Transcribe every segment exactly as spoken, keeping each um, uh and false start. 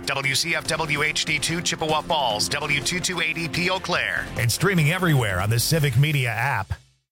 W C F W H D two Chippewa Falls, W two two eight E P Eau Claire, and streaming everywhere on the Civic Media app.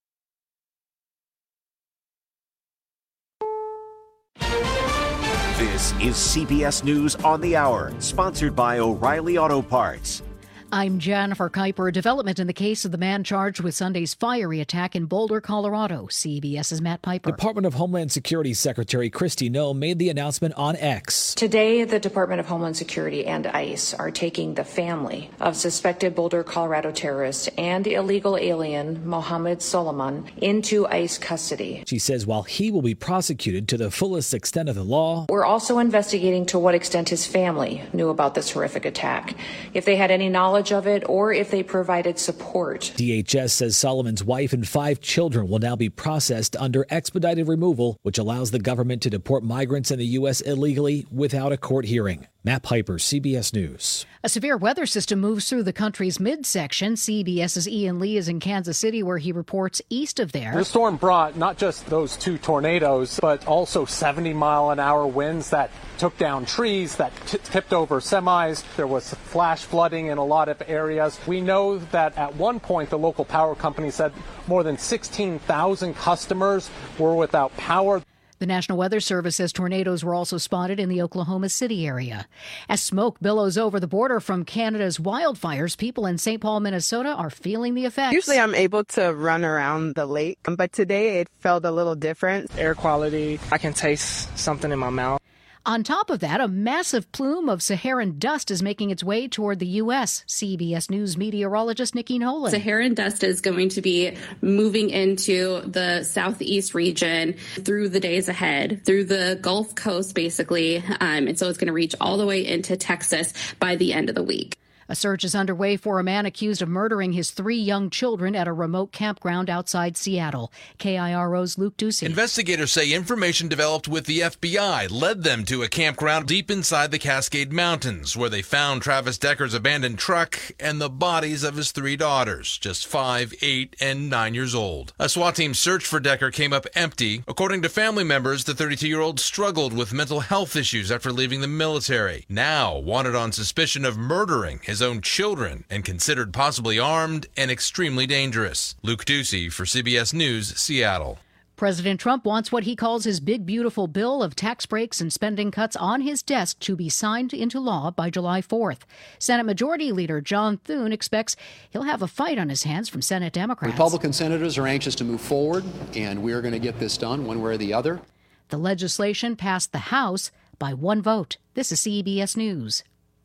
This is C B S News on the Hour, sponsored by O'Reilly Auto Parts. I'm Jennifer Kuiper. Development in the case of the man charged with Sunday's fiery attack in Boulder, Colorado. CBS's Matt Piper. Department of Homeland Security Secretary Kristi Noem made the announcement on X. Today, the Department of Homeland Security and ICE are taking the family of suspected Boulder, Colorado terrorist and illegal alien Mohammed Solomon into ICE custody. She says while he will be prosecuted to the fullest extent of the law, we're also investigating to what extent his family knew about this horrific attack, if they had any knowledge of it, or if they provided support. D H S says Solomon's wife and five children will now be processed under expedited removal, which allows the government to deport migrants in the U S illegally without a court hearing. Matt Piper, C B S News. A severe weather system moves through the country's midsection. CBS's Ian Lee is in Kansas City, where he reports east of there. The storm brought not just those two tornadoes, but also seventy mile an hour winds that took down trees, that t- tipped over semis. There was flash flooding in a lot of areas. We know that at one point the local power company said more than sixteen thousand customers were without power. The National Weather Service says tornadoes were also spotted in the Oklahoma City area. As smoke billows over the border from Canada's wildfires, people in Saint Paul, Minnesota are feeling the effects. Usually I'm able to run around the lake, but today it felt a little different. Air quality, I can taste something in my mouth. On top of that, a massive plume of Saharan dust is making its way toward the U S. C B S News meteorologist Nikki Nolan. Saharan dust is going to be moving into the southeast region through the days ahead, through the Gulf Coast, basically. Um, and so it's going to reach all the way into Texas by the end of the week. A search is underway for a man accused of murdering his three young children at a remote campground outside Seattle. K I R O's Luke Ducey. Investigators say information developed with the F B I led them to a campground deep inside the Cascade Mountains, where they found Travis Decker's abandoned truck and the bodies of his three daughters, just five, eight, and nine years old. A SWAT team search for Decker came up empty. According to family members, the thirty-two-year-old struggled with mental health issues after leaving the military. Now wanted on suspicion of murdering his own children and considered possibly armed and extremely dangerous. Luke Ducey for C B S News, Seattle. President Trump wants what he calls his big, beautiful bill of tax breaks and spending cuts on his desk to be signed into law by July fourth. Senate Majority Leader John Thune expects he'll have a fight on his hands from Senate Democrats. Republican senators are anxious to move forward, and we are going to get this done one way or the other. The legislation passed the House by one vote. This is C B S News.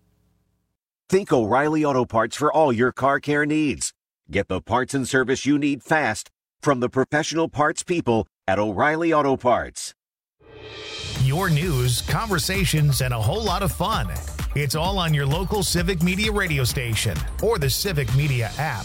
Think O'Reilly Auto Parts for all your car care needs. Get the parts and service you need fast from the professional parts people at O'Reilly Auto Parts. Your news, conversations, and a whole lot of fun. It's all on your local Civic Media radio station or the Civic Media app.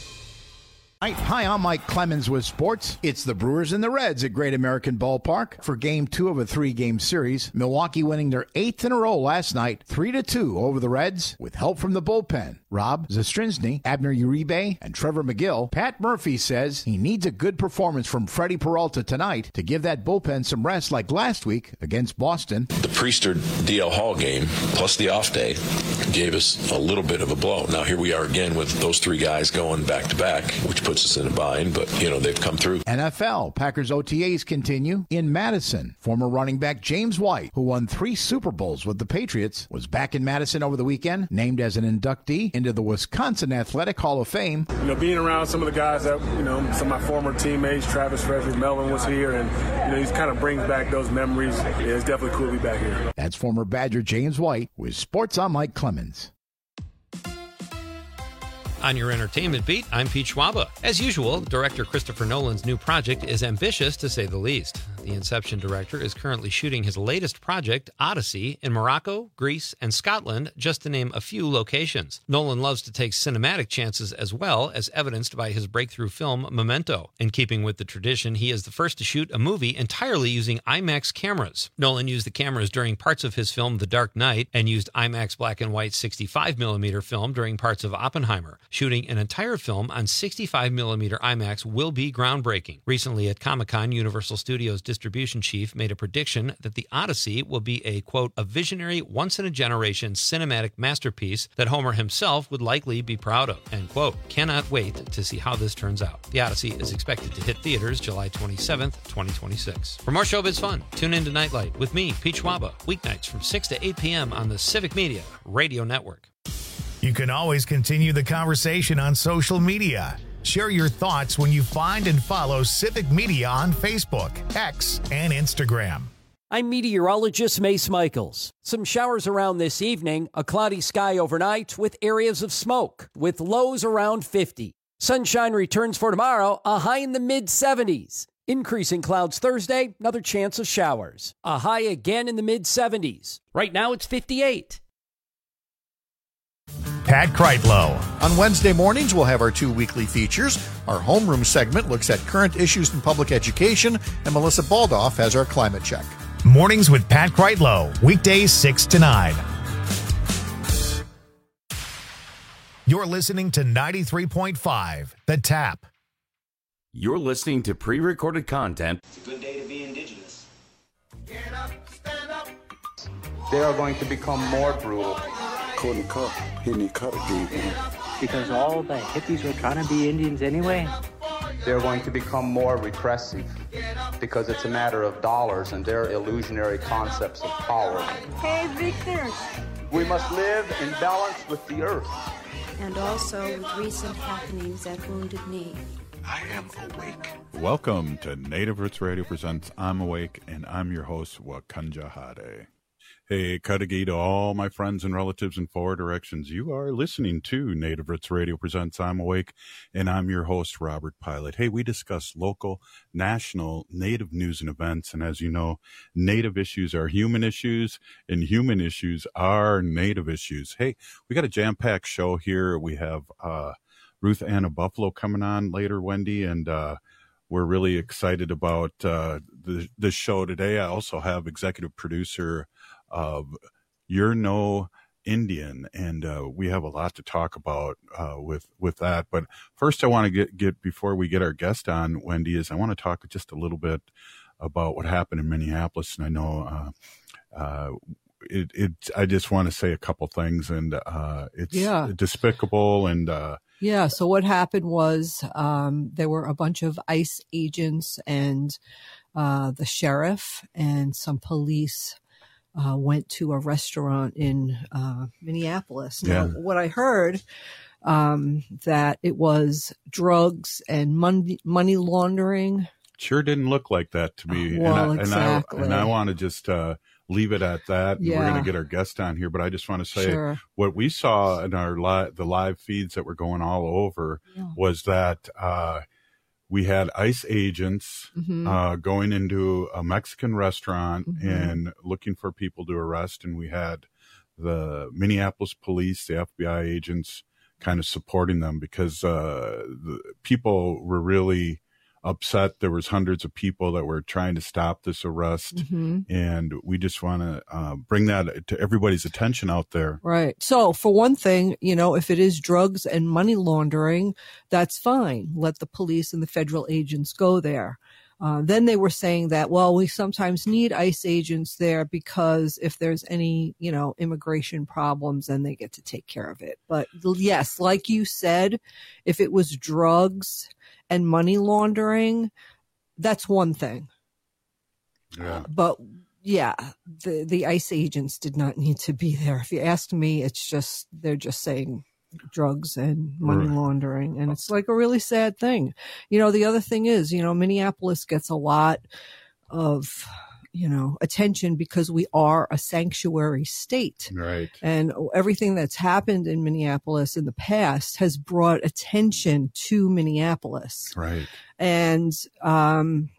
Hi, I'm Mike Clemens with sports. It's the Brewers and the Reds at Great American Ballpark for game two of a three-game series. Milwaukee winning their eighth in a row last night, three to two over the Reds with help from the bullpen. Rob Zastrinsny, Abner Uribe, and Trevor McGill. Pat Murphy says he needs a good performance from Freddie Peralta tonight to give that bullpen some rest like last week against Boston. The Priester D L Hall game plus the off day gave us a little bit of a blow. Now here we are again with those three guys going back-to-back, which puts us in a bind, but, you know, they've come through. N F L, Packers O T As continue. In Madison, former running back James White, who won three Super Bowls with the Patriots, was back in Madison over the weekend, named as an inductee into the Wisconsin Athletic Hall of Fame. You know, being around some of the guys that, you know, some of my former teammates, Travis Frederick, Melvin was here, and, you know, he kind of brings back those memories. Yeah, it's definitely cool to be back here. That's former Badger James White with Sports on Mike Clemens. On your entertainment beat, I'm Pete Schwaba. As usual, director Christopher Nolan's new project is ambitious, to say the least. The Inception director is currently shooting his latest project, Odyssey, in Morocco, Greece, and Scotland, just to name a few locations. Nolan loves to take cinematic chances as well, as evidenced by his breakthrough film, Memento. In keeping with the tradition, he is the first to shoot a movie entirely using IMAX cameras. Nolan used the cameras during parts of his film, The Dark Knight, and used IMAX black and white sixty-five millimeter film during parts of Oppenheimer. Shooting an entire film on sixty-five millimeter IMAX will be groundbreaking. Recently at Comic-Con, Universal Studios distribution chief made a prediction that the Odyssey will be a, quote, a visionary, once-in-a-generation cinematic masterpiece that Homer himself would likely be proud of, end quote. Cannot wait to see how this turns out. The Odyssey is expected to hit theaters July twenty-seventh, twenty twenty-six. For more Showbiz fun, tune in to Nightlight with me, Pete Schwaba, weeknights from six to eight p.m. on the Civic Media Radio Network. You can always continue the conversation on social media. Share your thoughts when you find and follow Civic Media on Facebook, X, and Instagram. I'm meteorologist Mace Michaels. Some showers around this evening, a cloudy sky overnight with areas of smoke, with lows around fifty. Sunshine returns for tomorrow, a high in the mid seventies. Increasing clouds Thursday, another chance of showers. A high again in the mid seventies. Right now it's fifty-eight. Pat Kreitlow. On Wednesday mornings, we'll have our two weekly features. Our homeroom segment looks at current issues in public education, and Melissa Baldoff has our climate check. Mornings with Pat Kreitlow, weekdays six to nine. You're listening to ninety-three point five, The Tap. You're listening to pre-recorded content. It's a good day to be indigenous. Get up, stand up. They are going to become more brutal. Couldn't cut, hitting cut again. Because all the hippies were trying to be Indians anyway. They're going to become more repressive because it's a matter of dollars and their illusionary concepts of power. Hey, Victor. We must live in balance with the earth. And also with recent happenings at Wounded Knee. I am awake. Welcome to Native Roots Radio presents I'm Awake, and I'm your host, Wakanja Hade. Hey, Kadagi to all my friends and relatives in four directions. You are listening to Native Roots Radio presents I'm Awake, and I'm your host, Robert Pilot. Hey, we discuss local, national, Native news and events, and as you know, Native issues are human issues, and human issues are Native issues. Hey, we got a jam-packed show here. We have uh, Ruth Anna Buffalo coming on later, Wendy, and uh, we're really excited about uh, the, the show today. I also have executive producer of You're No Indian, and uh, we have a lot to talk about uh, with with that. But first, I want to get get before we get our guest on, Wendy, is I want to talk just a little bit about what happened in Minneapolis. And I know uh, uh, it, it. I just want to say a couple things, and uh, it's yeah. despicable. And uh, yeah, so what happened was um, there were a bunch of ICE agents and uh, the sheriff and some police. Uh, went to a restaurant in uh, Minneapolis. Now, yeah. what I heard um, that it was drugs and money money laundering. Sure didn't look like that to me. Well, and I, exactly. And I, and I want to just uh, leave it at that. Yeah. We're going to get our guest on here, but I just want to say sure. what we saw in our li- the live feeds that were going all over yeah. was that uh, we had ICE agents mm-hmm. uh, going into a Mexican restaurant mm-hmm. and looking for people to arrest. And we had the Minneapolis police, the F B I agents kind of supporting them because uh, the people were really upset. There was hundreds of people that were trying to stop this arrest. Mm-hmm. And we just want to uh, bring that to everybody's attention out there. Right. So for one thing, you know, if it is drugs and money laundering, that's fine. Let the police and the federal agents go there. Uh, then they were saying that, well, we sometimes need ICE agents there because if there's any, you know, immigration problems, then they get to take care of it. But yes, like you said, if it was drugs and money laundering, that's one thing. Yeah. Uh, but yeah, the, the ICE agents did not need to be there. If you ask me, it's just, they're just saying drugs and money right. laundering. And it's like a really sad thing. You know, the other thing is, you know, Minneapolis gets a lot of, you know, attention because we are a sanctuary state. Right. And everything that's happened in Minneapolis in the past has brought attention to Minneapolis. Right. And, um,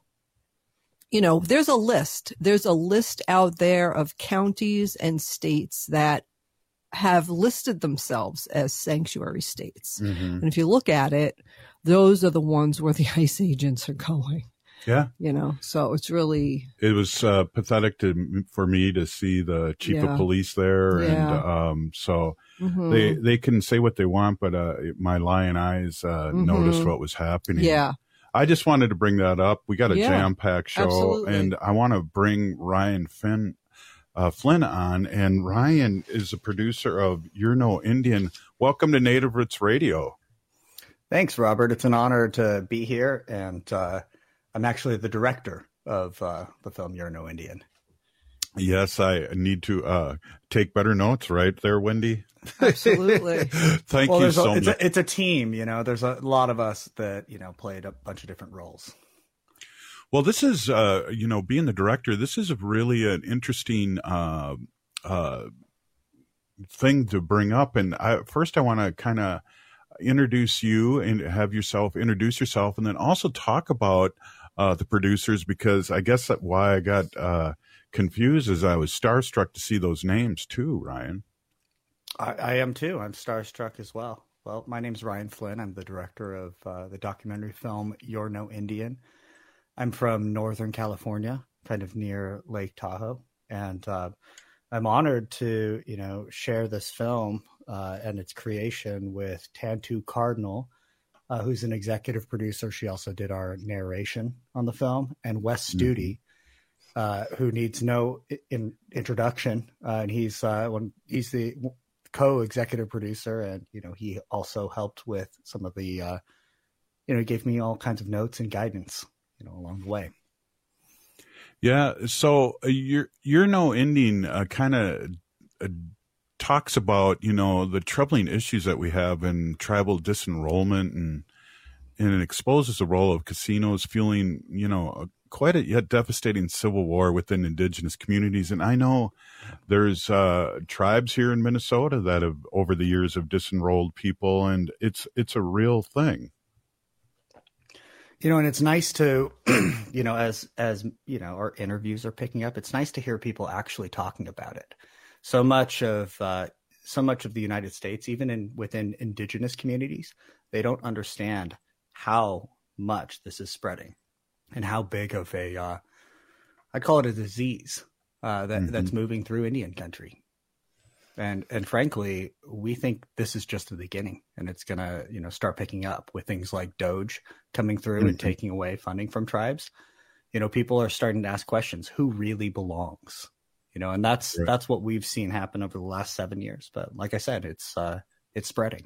you know, there's a list. There's a list out there of counties and states that have listed themselves as sanctuary states. Mm-hmm. And if you look at it, those are the ones where the ICE agents are going. Yeah. You know, so it's really. It was uh, pathetic to for me to see the chief yeah. of police there. Yeah. And um, so mm-hmm. they, they can say what they want, but uh, my lion eyes uh, mm-hmm. noticed what was happening. Yeah. I just wanted to bring that up. We got a Yeah, jam-packed show, absolutely. and I want to bring Ryan Finn, uh, Flynn on. And Ryan is a producer of You're No Indian. Welcome to Native Roots Radio. Thanks, Robert. It's an honor to be here, and uh, I'm actually the director of uh, the film You're No Indian. Yes, I need to uh, take better notes, right there, Wendy? Absolutely. Thank well, you there's so a, it's much. A, it's a team, you know. There's a lot of us that, you know, played a bunch of different roles. Well, this is, uh, you know, being the director, this is a really an interesting uh, uh, thing to bring up. And I, first, I want to kind of introduce you and have yourself introduce yourself, and then also talk about uh, the producers, because I guess that why I got uh, confused is I was starstruck to see those names too, Ryan. I, I am too. I'm starstruck as well. Well, my name's Ryan Flynn. I'm the director of uh, the documentary film You're No Indian. I'm from Northern California, kind of near Lake Tahoe, and uh, I'm honored to, you know, share this film uh, and its creation with Tantu Cardinal, uh, who's an executive producer. She also did our narration on the film, and Wes Studi, uh, who needs no in, introduction, uh, and he's uh, when he's the co-executive producer, and you know he also helped with some of the, uh, you know, he gave me all kinds of notes and guidance, you know, along the way. Yeah, so uh, you're you're no Indian uh, kind of uh, talks about, you know, the troubling issues that we have in tribal disenrollment, and and it exposes the role of casinos fueling, you know, quite a yet devastating civil war within indigenous communities. And I know there's uh, tribes here in Minnesota that have over the years have disenrolled people, and it's it's a real thing. You know, and it's nice to, you know, as, as, you know, our interviews are picking up, it's nice to hear people actually talking about it. So much of, uh, so much of the United States, even in within indigenous communities, they don't understand how much this is spreading and how big of a, uh, I call it a disease, uh, that, mm-hmm. that's moving through Indian country. And, and frankly, we think this is just the beginning, and it's going to, you know, start picking up with things like Doge coming through mm-hmm. and taking away funding from tribes. You know, people are starting to ask questions, who really belongs, you know, and that's, right. that's what we've seen happen over the last seven years. But like I said, it's, uh, it's spreading.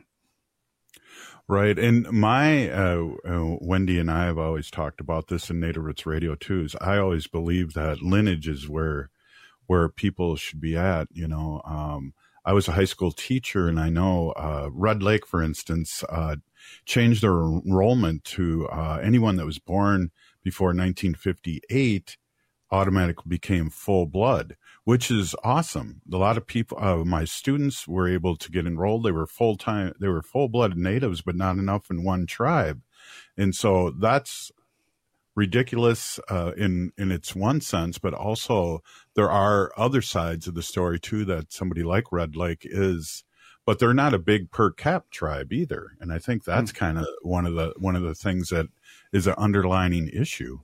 Right. And my, uh, uh, Wendy and I have always talked about this in Native Roots Radio too, is I always believe that lineage is where, where people should be at, you know. Um, I was a high school teacher, and I know uh, Red Lake, for instance, uh, changed their enrollment to uh, anyone that was born before nineteen fifty-eight automatically became full blood, which is awesome. A lot of people, uh, my students were able to get enrolled. They were full time, they were full blooded natives, but not enough in one tribe. And so that's ridiculous uh, in in its one sense, but also there are other sides of the story too that somebody like Red Lake is, but they're not a big per cap tribe either. And I think that's mm. kind of one of the one of the things that is an underlining issue.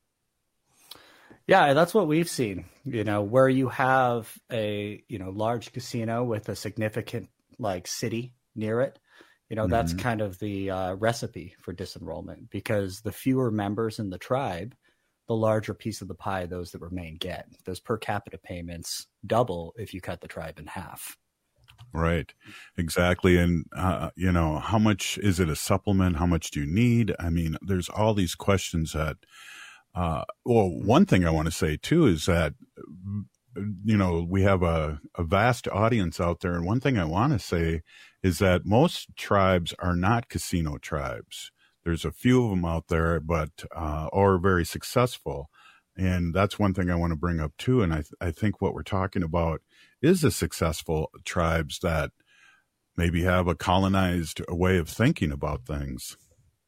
Yeah, that's what we've seen. You know, where you have a you know large casino with a significant like city near it. You know, that's mm-hmm. kind of the uh, recipe for disenrollment, because the fewer members in the tribe, the larger piece of the pie those that remain get. Those per capita payments double if you cut the tribe in half. Right. Exactly. And, uh, you know, how much is it a supplement? How much do you need? I mean, there's all these questions that, uh, well, one thing I want to say too is that, you know, we have a, a vast audience out there. And one thing I want to say is that most tribes are not casino tribes. There's a few of them out there, but, uh, or very successful. And that's one thing I want to bring up too. And I, th- I think what we're talking about is the successful tribes that maybe have a colonized way of thinking about things.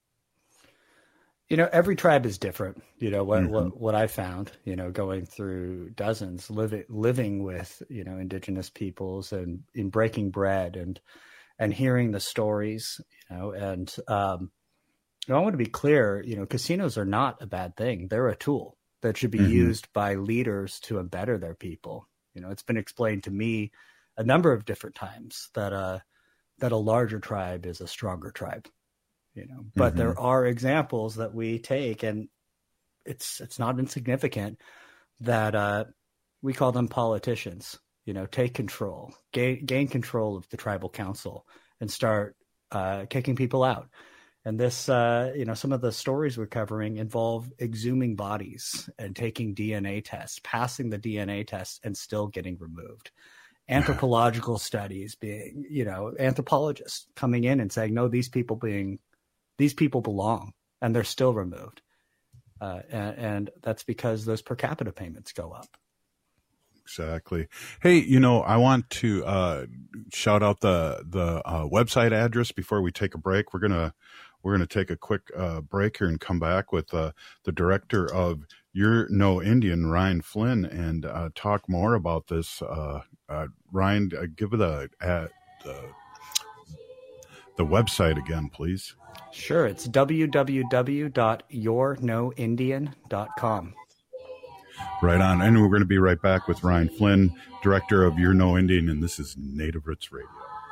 You know, every tribe is different. You know, what, mm-hmm. what, what I found, you know, going through dozens, living, living with, you know, indigenous peoples and in breaking bread and, and hearing the stories, you know, and, um, you know, I want to be clear, you know, casinos are not a bad thing. They're a tool that should be mm-hmm. used by leaders to better their people. You know, it's been explained to me a number of different times that, uh, that a larger tribe is a stronger tribe. you know, but Mm-hmm. there are examples that we take, and it's it's not insignificant that uh, we call them politicians, you know, take control, gain, gain control of the tribal council and start uh, kicking people out. And this, uh, you know, some of the stories we're covering involve exhuming bodies and taking D N A tests, passing the D N A tests and still getting removed. Anthropological studies being, you know, anthropologists coming in and saying, no, these people being, these people belong, and they're still removed. Uh, and, and that's because those per capita payments go up. Exactly. Hey, you know, I want to uh, shout out the the uh, website address before we take a break. We're gonna we're gonna take a quick uh, break here and come back with uh, the director of You're No Indian, Ryan Flynn, and uh, talk more about this. Uh, uh, Ryan, uh, give the uh, the the website again, please. Sure, it's w w w dot your no indian dot com. Right on. And we're going to be right back with Ryan Flynn, director of You're No Indian, and this is Native Roots Radio.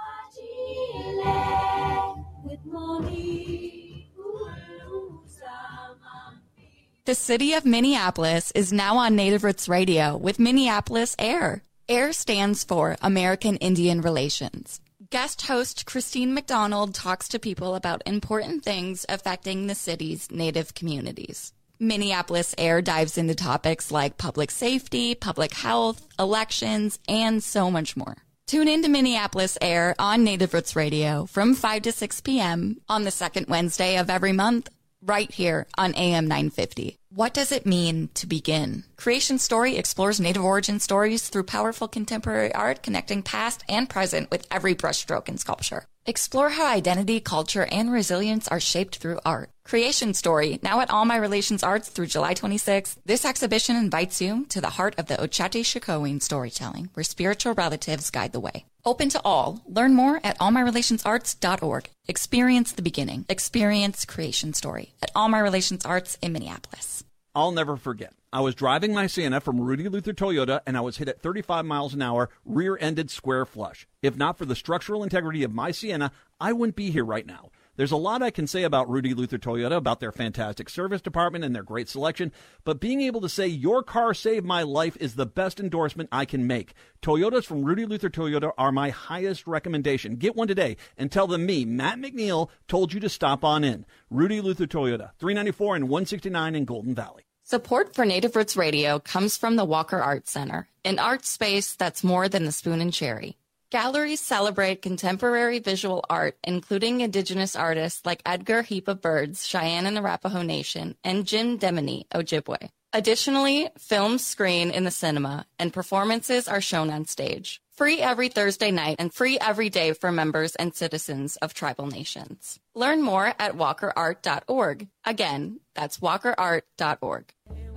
The city of Minneapolis is now on Native Roots Radio with Minneapolis AIR. AIR stands for American Indian Relations. Guest host Christine McDonald talks to people about important things affecting the city's Native communities. Minneapolis AIR dives into topics like public safety, public health, elections, and so much more. Tune in to Minneapolis AIR on Native Roots Radio from five to six p.m. on the second Wednesday of every month, right here on A M nine fifty. What does it mean to begin? Creation Story explores Native origin stories through powerful contemporary art, connecting past and present with every brushstroke in sculpture. Explore how identity, culture, and resilience are shaped through art. Creation Story, now at All My Relations Arts through July twenty-sixth. This exhibition invites you to the heart of the Ochate-Shikowin storytelling, where spiritual relatives guide the way. Open to all. Learn more at all my relations arts dot org. Experience the beginning. Experience Creation Story at All My Relations Arts in Minneapolis. I'll never forget. I was driving my Sienna from Rudy Luther Toyota, and I was hit at thirty-five miles an hour, rear-ended square flush. If not for the structural integrity of my Sienna, I wouldn't be here right now. There's a lot I can say about Rudy Luther Toyota, about their fantastic service department and their great selection, but being able to say your car saved my life is the best endorsement I can make. Toyotas from Rudy Luther Toyota are my highest recommendation. Get one today and tell them me, Matt McNeil, told you to stop on in. Rudy Luther Toyota, three ninety-four and one sixty-nine in Golden Valley. Support for Native Roots Radio comes from the Walker Art Center, an art space that's more than the spoon and cherry. Galleries celebrate contemporary visual art, including Indigenous artists like Edgar Heap of Birds, Cheyenne and Arapaho Nation, and Jim Demini, Ojibwe. Additionally, films screen in the cinema, and performances are shown on stage. Free every Thursday night and free every day for members and citizens of tribal nations. Learn more at walker art dot org. Again, that's walker art dot org.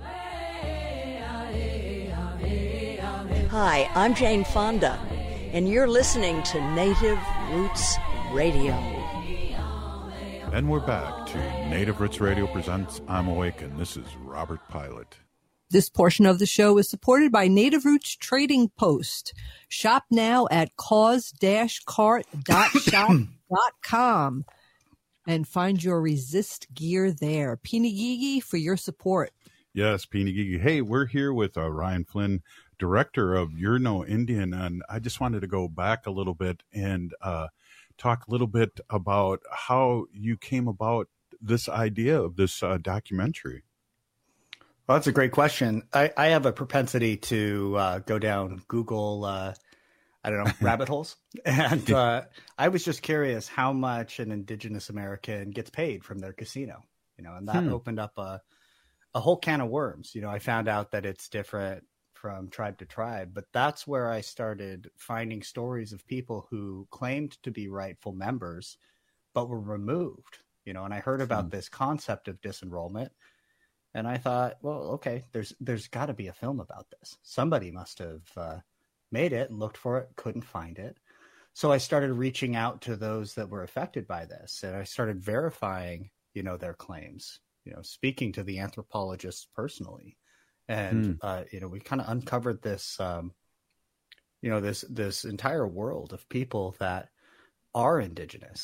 Hi, I'm Jane Fonda, and you're listening to Native Roots Radio. And we're back to Native Roots Radio presents I'm Awake, and this is Robert Pilot. This portion of the show is supported by Native Roots Trading Post. Shop now at cause dash cart dot shop dot com and find your resist gear there. Pinigigi for your support. Yes, Pinigigi. Hey, we're here with uh, Ryan Flynn, director of You're No Indian, and I just wanted to go back a little bit and uh, talk a little bit about how you came about this idea of this uh, documentary. Well, that's a great question. I, I have a propensity to uh, go down Google, uh, I don't know, rabbit holes. And uh, I was just curious how much an Indigenous American gets paid from their casino, you know, and that hmm. opened up a, a whole can of worms. You know, I found out that it's different from tribe to tribe, but that's where I started finding stories of people who claimed to be rightful members, but were removed, you know, and I heard about hmm. this concept of disenrollment. And I thought, well, okay, there's there's got to be a film about this. Somebody must have uh, made it and looked for it, couldn't find it. So I started reaching out to those that were affected by this, and I started verifying, you know, their claims, you know, speaking to the anthropologists personally. And, mm. uh, you know, we kind of uncovered this, um, you know, this this entire world of people that are Indigenous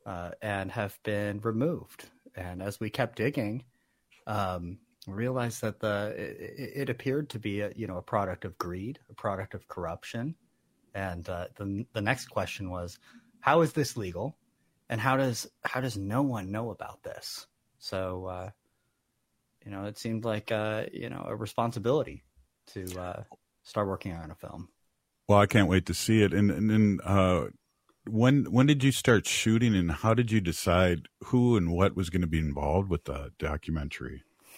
uh, and have been removed. And as we kept digging, um, we realized that the it, it appeared to be a, you know, a product of greed, a product of corruption. And uh, the the next question was, how is this legal, and how does how does no one know about this? So, uh, you know, it seemed like uh, you know a responsibility to uh, start working on a film. Well, I can't wait to see it. And and then uh, when when did you start shooting, and how did you decide who and what was going to be involved with the documentary?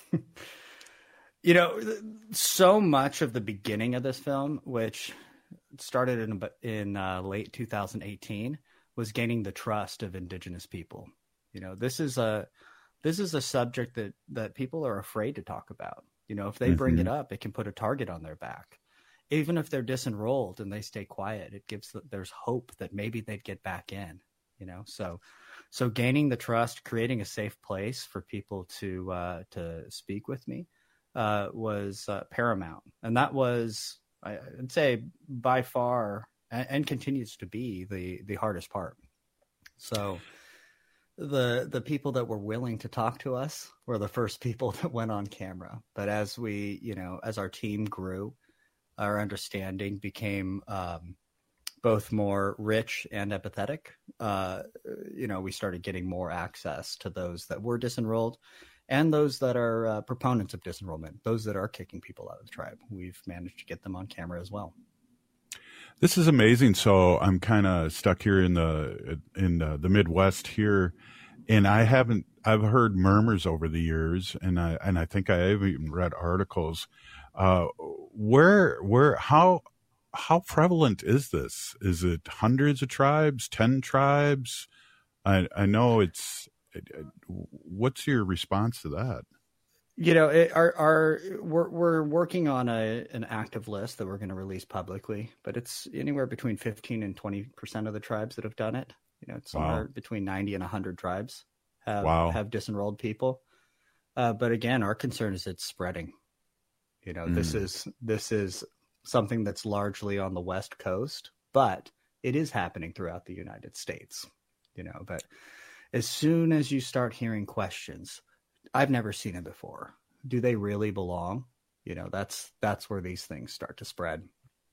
You know, so much of the beginning of this film, which started in in uh, late two thousand eighteen, was gaining the trust of Indigenous people. You know, this is a this is a subject that that people are afraid to talk about. You know, if they bring Mm-hmm. it up, it can put a target on their back. Even if they're disenrolled and they stay quiet, it gives there's hope that maybe they'd get back in. You know, so so gaining the trust, creating a safe place for people to uh, to speak with me uh, was uh, paramount, and that was, I'd say, by far, and, and continues to be the the hardest part. So the the people that were willing to talk to us were the first people that went on camera. But as we, you know, as our team grew, our understanding became um, both more rich and empathetic. Uh, you know, we started getting more access to those that were disenrolled and those that are uh, proponents of disenrollment, those that are kicking people out of the tribe. We've managed to get them on camera as well. This is amazing. So I'm kind of stuck here in the in the, the Midwest here, and I haven't. I've heard murmurs over the years, and I and I think I have even read articles. Uh, where where how how prevalent is this? Is it hundreds of tribes, ten tribes? I I know it's. What's your response to that? You know, it, our, our we're we're working on a an active list that we're going to release publicly, but it's anywhere between fifteen and twenty percent of the tribes that have done it. You know, it's somewhere Wow. between ninety and a hundred tribes have Wow. have disenrolled people. Uh, but again, our concern is it's spreading. You know, this Mm. is this is something that's largely on the West Coast, but it is happening throughout the United States. You know, but as soon as you start hearing questions, I've never seen it before. Do they really belong? You know, that's that's where these things start to spread.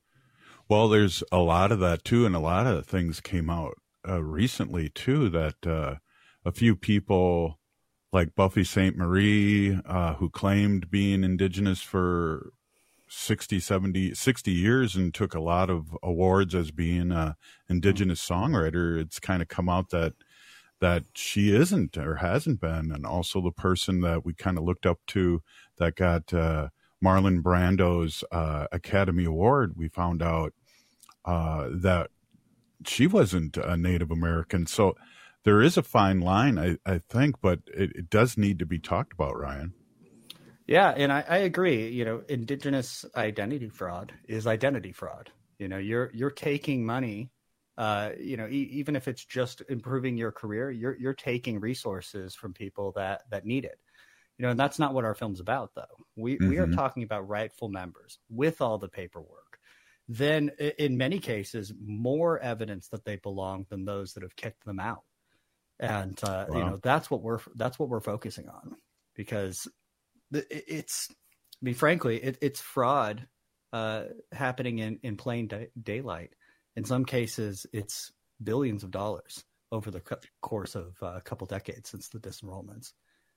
Well, there's a lot of that too, and a lot of things came out uh, recently too that uh, a few people like Buffy Sainte Marie, uh, who claimed being Indigenous for sixty, seventy, sixty years and took a lot of awards as being an Indigenous songwriter, it's kind of come out that that she isn't or hasn't been. And also the person that we kind of looked up to that got uh, Marlon Brando's uh, Academy Award, we found out uh, that she wasn't a Native American. So there is a fine line, I, I think, but it, it does need to be talked about, Ryan. Yeah, and I, I agree. You know, Indigenous identity fraud is identity fraud. You know, you're you're taking money. Uh, you know, e- even if it's just improving your career, you're you're taking resources from people that that need it. You know, and that's not what our film's about, though. We we are Mhm. talking about rightful members with all the paperwork. Then, i- in many cases, more evidence that they belong than those that have kicked them out. And uh, you Wow. know, that's what we're that's what we're focusing on, because the- it- it's, I mean, frankly, it, it's fraud uh, happening in in plain day, daylight. In some cases, it's billions of dollars over the co- course of uh, a couple decades since the disenrollments.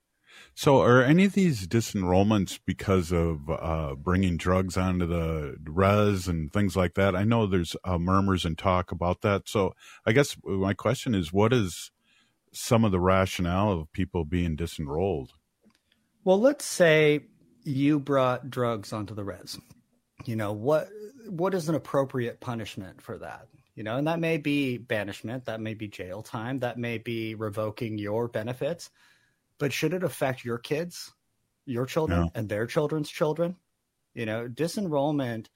So are any of these disenrollments because of uh, bringing drugs onto the res and things like that? I know there's uh, murmurs and talk about that. So I guess my question is, what is some of the rationale of people being disenrolled? Well, let's say you brought drugs onto the res. You know, what what is an appropriate punishment for that? You know, and that may be banishment, that may be jail time, that may be revoking your benefits. But should it affect your kids, your children, No. and their children's children? You know, disenrollment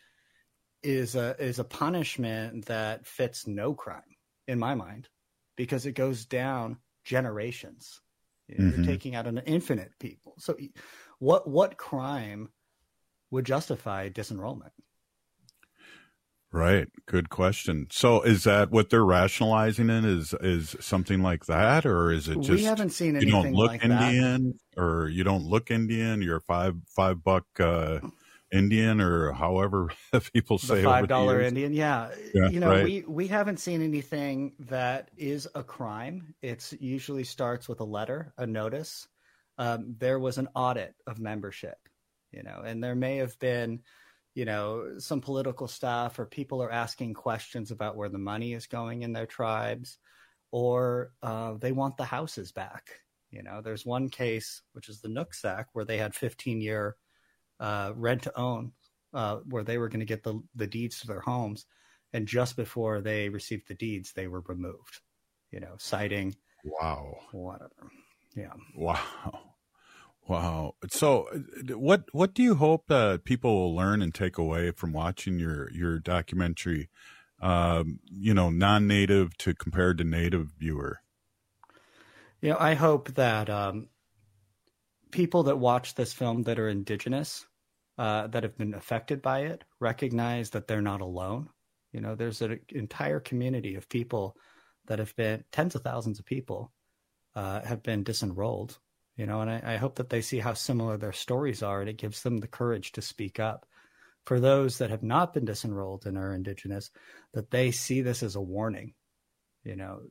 is a is a punishment that fits no crime in my mind, because it goes down generations. You know, Mhm. You're taking out an infinite people. So, what what crime would justify disenrollment? Right. Good question. So is that what they're rationalizing it? Is is something like that? Or is it just we haven't seen anything you don't look like Indian that. Or you don't look Indian, you're a five five buck uh, Indian or however people say the five dollar over the Indian. Yeah. yeah you know, right. we, we haven't seen anything that is a crime. It's usually starts with a letter, a notice. Um, there was an audit of membership, you know, and there may have been, you know, some political stuff, or people are asking questions about where the money is going in their tribes, or uh, they want the houses back. You know, there's one case, which is the Nooksack, where they had fifteen year uh, rent to own, uh, where they were going to get the, the deeds to their homes. And just before they received the deeds, they were removed, you know, citing. Wow. Whatever. Yeah. Wow. Wow. So what what do you hope uh, people will learn and take away from watching your, your documentary, um, you know, non-native to compared to native viewer? You know, I hope that um, people that watch this film that are indigenous, uh, that have been affected by it, recognize that they're not alone. You know, there's an entire community of people that have been, tens of thousands of people uh, have been disenrolled. You know, and I, I hope that they see how similar their stories are, and it gives them the courage to speak up. For those that have not been disenrolled and are indigenous, that they see this as a warning. You know,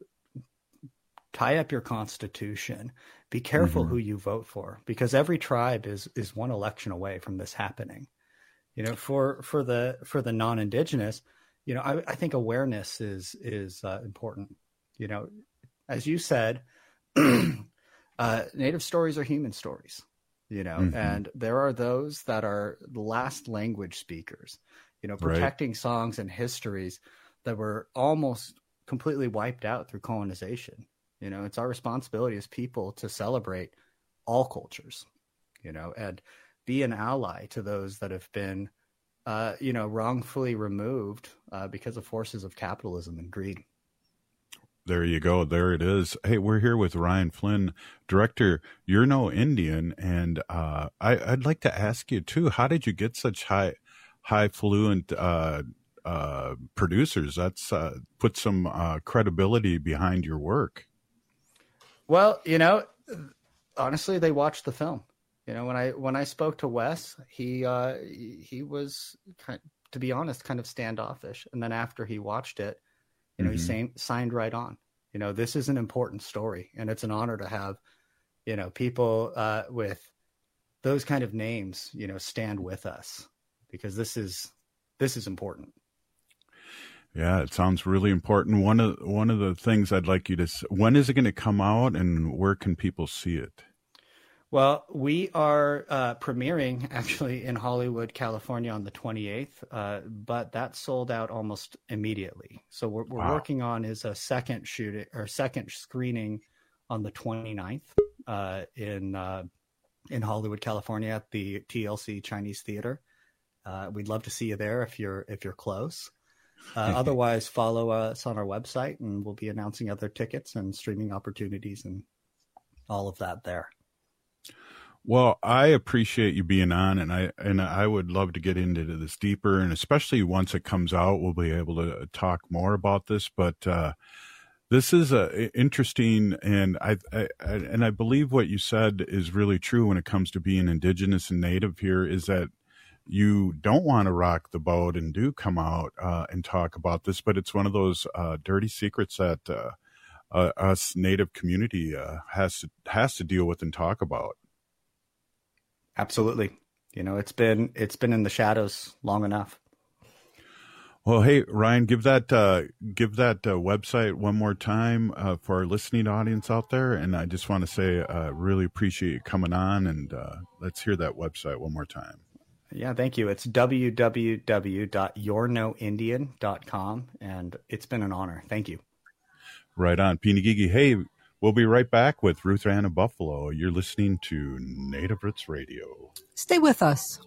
tie up your constitution. Be careful mm-hmm. who you vote for, because every tribe is is one election away from this happening. You know, for for the for the non-indigenous, you know, I, I think awareness is is uh, important. You know, as you said. Uh, native stories are human stories, you know, mm-hmm. and there are those that are the last language speakers, you know, protecting right. songs and histories that were almost completely wiped out through colonization. You know, it's our responsibility as people to celebrate all cultures, you know, and be an ally to those that have been, uh, you know, wrongfully removed uh, because of forces of capitalism and greed. There you go. There it is. Hey, we're here with Ryan Flynn, director. You're No Indian, and uh, I, I'd like to ask you too. How did you get such high, high fluent uh, uh, producers? That's uh, put some uh, credibility behind your work. Well, you know, honestly, they watched the film. You know, when I when I spoke to Wes, he uh, he was, kind of, to be honest, kind of standoffish, and then after he watched it. You know, mm-hmm. he sang, signed right on. You know, this is an important story, and it's an honor to have, you know, people uh, with those kind of names, you know, stand with us, because this is this is important. Yeah, it sounds really important. One of one of the things I'd like you to, when is it going to come out, and where can people see it? Well, we are uh, premiering actually in Hollywood, California on the twenty-eighth, uh, but that sold out almost immediately. So what we're wow. working on is a second shoot or second screening on the twenty-ninth uh, in uh, in Hollywood, California at the T L C Chinese Theater. Uh, we'd love to see you there if you're if you're close. Uh, otherwise, follow us on our website, and we'll be announcing other tickets and streaming opportunities and all of that there. Well, I appreciate you being on, and I and I would love to get into this deeper, and especially once it comes out, we'll be able to talk more about this. But uh, this is a interesting, and I, I and I believe what you said is really true when it comes to being indigenous and native here. Is that you don't want to rock the boat and do come out uh, and talk about this, but it's one of those uh, dirty secrets that uh, uh, us native community uh, has to has to deal with and talk about. Absolutely. You know, it's been it's been in the shadows long enough. Well, hey, Ryan, give that uh, give that uh, website one more time uh, for our listening audience out there. And I just want to say, uh, really appreciate you coming on, and uh, let's hear that website one more time. Yeah, thank you. It's w w w dot your no indian dot com, and it's been an honor. Thank you. Right on. Pinagigi. Hey, we'll be right back with Ruth Ann of Buffalo. You're listening to Native Roots Radio. Stay with us.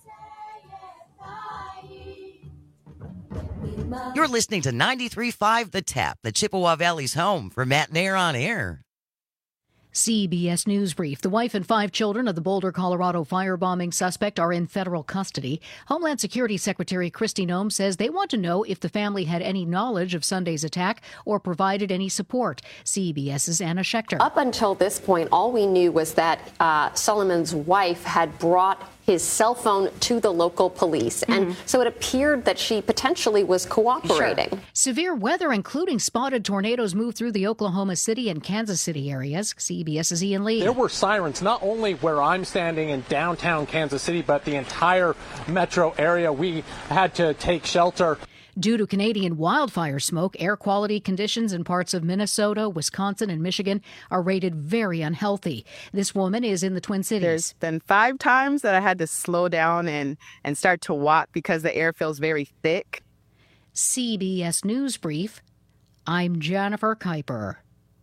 You're listening to ninety-three point five The Tap, the Chippewa Valley's home for Matt Nair on Air. C B S News Brief. The wife and five children of the Boulder, Colorado firebombing suspect are in federal custody. Homeland Security Secretary Kristi Noem says they want to know if the family had any knowledge of Sunday's attack or provided any support. CBS's Anna Schechter. Up until this point, all we knew was that uh, Sullivan's wife had brought his cell phone to the local police. Mm-hmm. And so it appeared that she potentially was cooperating. Sure. Severe weather, including spotted tornadoes, moved through the Oklahoma City and Kansas City areas. CBS's Ian Lee. There were sirens not only where I'm standing in downtown Kansas City, but the entire metro area. We had to take shelter. Due to Canadian wildfire smoke, air quality conditions in parts of Minnesota, Wisconsin, and Michigan are rated very unhealthy. This woman is in the Twin Cities. There's been five times that I had to slow down and, and start to walk because the air feels very thick. C B S News Brief. I'm Jennifer Kuiper.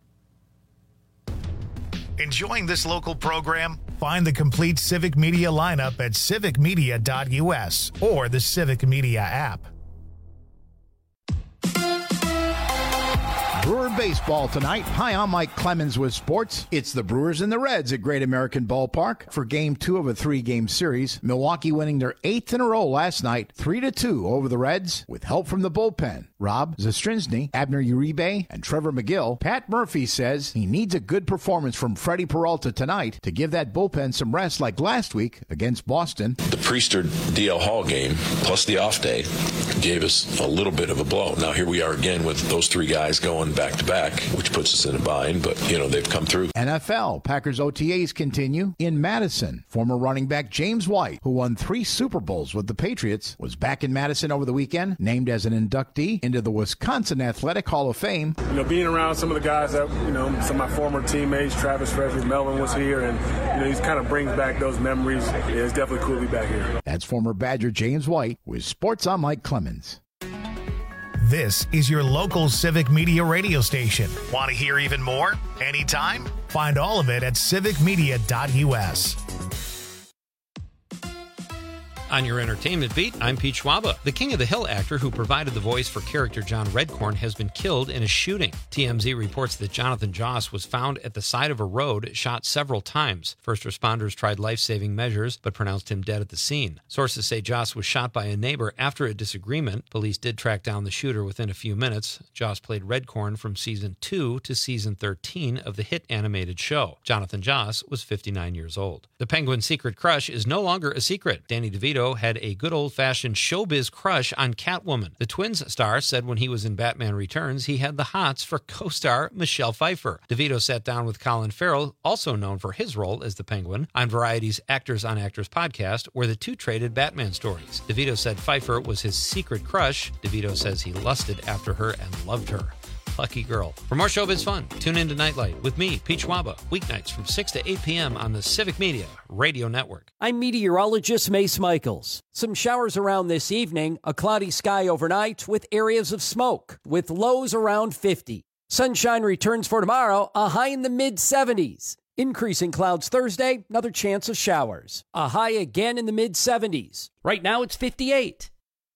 Enjoying this local program? Find the complete Civic Media lineup at civic media dot u s or the Civic Media app. Brewer baseball tonight. Hi, I'm Mike Clemens with sports. It's the Brewers and the Reds at Great American Ballpark for game two of a three-game series. Milwaukee winning their eighth in a row last night, three to two over the Reds with help from the bullpen. Rob Zastrinsny, Abner Uribe, and Trevor McGill. Pat Murphy says he needs a good performance from Freddie Peralta tonight to give that bullpen some rest like last week against Boston. The Priester D L Hall game plus the off day gave us a little bit of a blow. Now here we are again with those three guys going back to back, which puts us in a bind, but you know, they've come through. N F L Packers O T As continue in Madison. Former running back James White, who won three Super Bowls with the Patriots, was back in Madison over the weekend, named as an inductee into the Wisconsin Athletic Hall of Fame. You know, being around some of the guys that, you know, some of my former teammates, Travis Frederick, Melvin was here, and you know, he kind of brings back those memories. Yeah, it's definitely cool to be back here. That's former Badger James White with Sports. I'm Mike Clemens. This is your local Civic Media radio station. Want to hear even more? Anytime? Find all of it at civic media dot u s. On your entertainment beat, I'm Pete Schwaba. The King of the Hill actor who provided the voice for character John Redcorn has been killed in a shooting. T M Z reports that Jonathan Joss was found at the side of a road, shot several times. First responders tried life-saving measures, but pronounced him dead at the scene. Sources say Joss was shot by a neighbor after a disagreement. Police did track down the shooter within a few minutes. Joss played Redcorn from season two to season thirteen of the hit animated show. Jonathan Joss was fifty-nine years old. The Penguin's secret crush is no longer a secret. Danny DeVito had a good old-fashioned showbiz crush on Catwoman. The Twins star said when he was in Batman Returns, he had the hots for co-star Michelle Pfeiffer. DeVito sat down with Colin Farrell, also known for his role as the Penguin, on Variety's Actors on Actors podcast, where the two traded Batman stories. DeVito said Pfeiffer was his secret crush. DeVito says he lusted after her and loved her. Lucky girl. For more showbiz fun, tune in to Nightlight with me, Pete Schwaba, weeknights from six to eight p.m. on the Civic Media Radio Network. I'm meteorologist Mace Michaels. Some showers around this evening, a cloudy sky overnight with areas of smoke, with lows around fifty. Sunshine returns for tomorrow, a high in the mid seventies. Increasing clouds Thursday, another chance of showers. A high again in the mid seventies. Right now it's fifty-eight.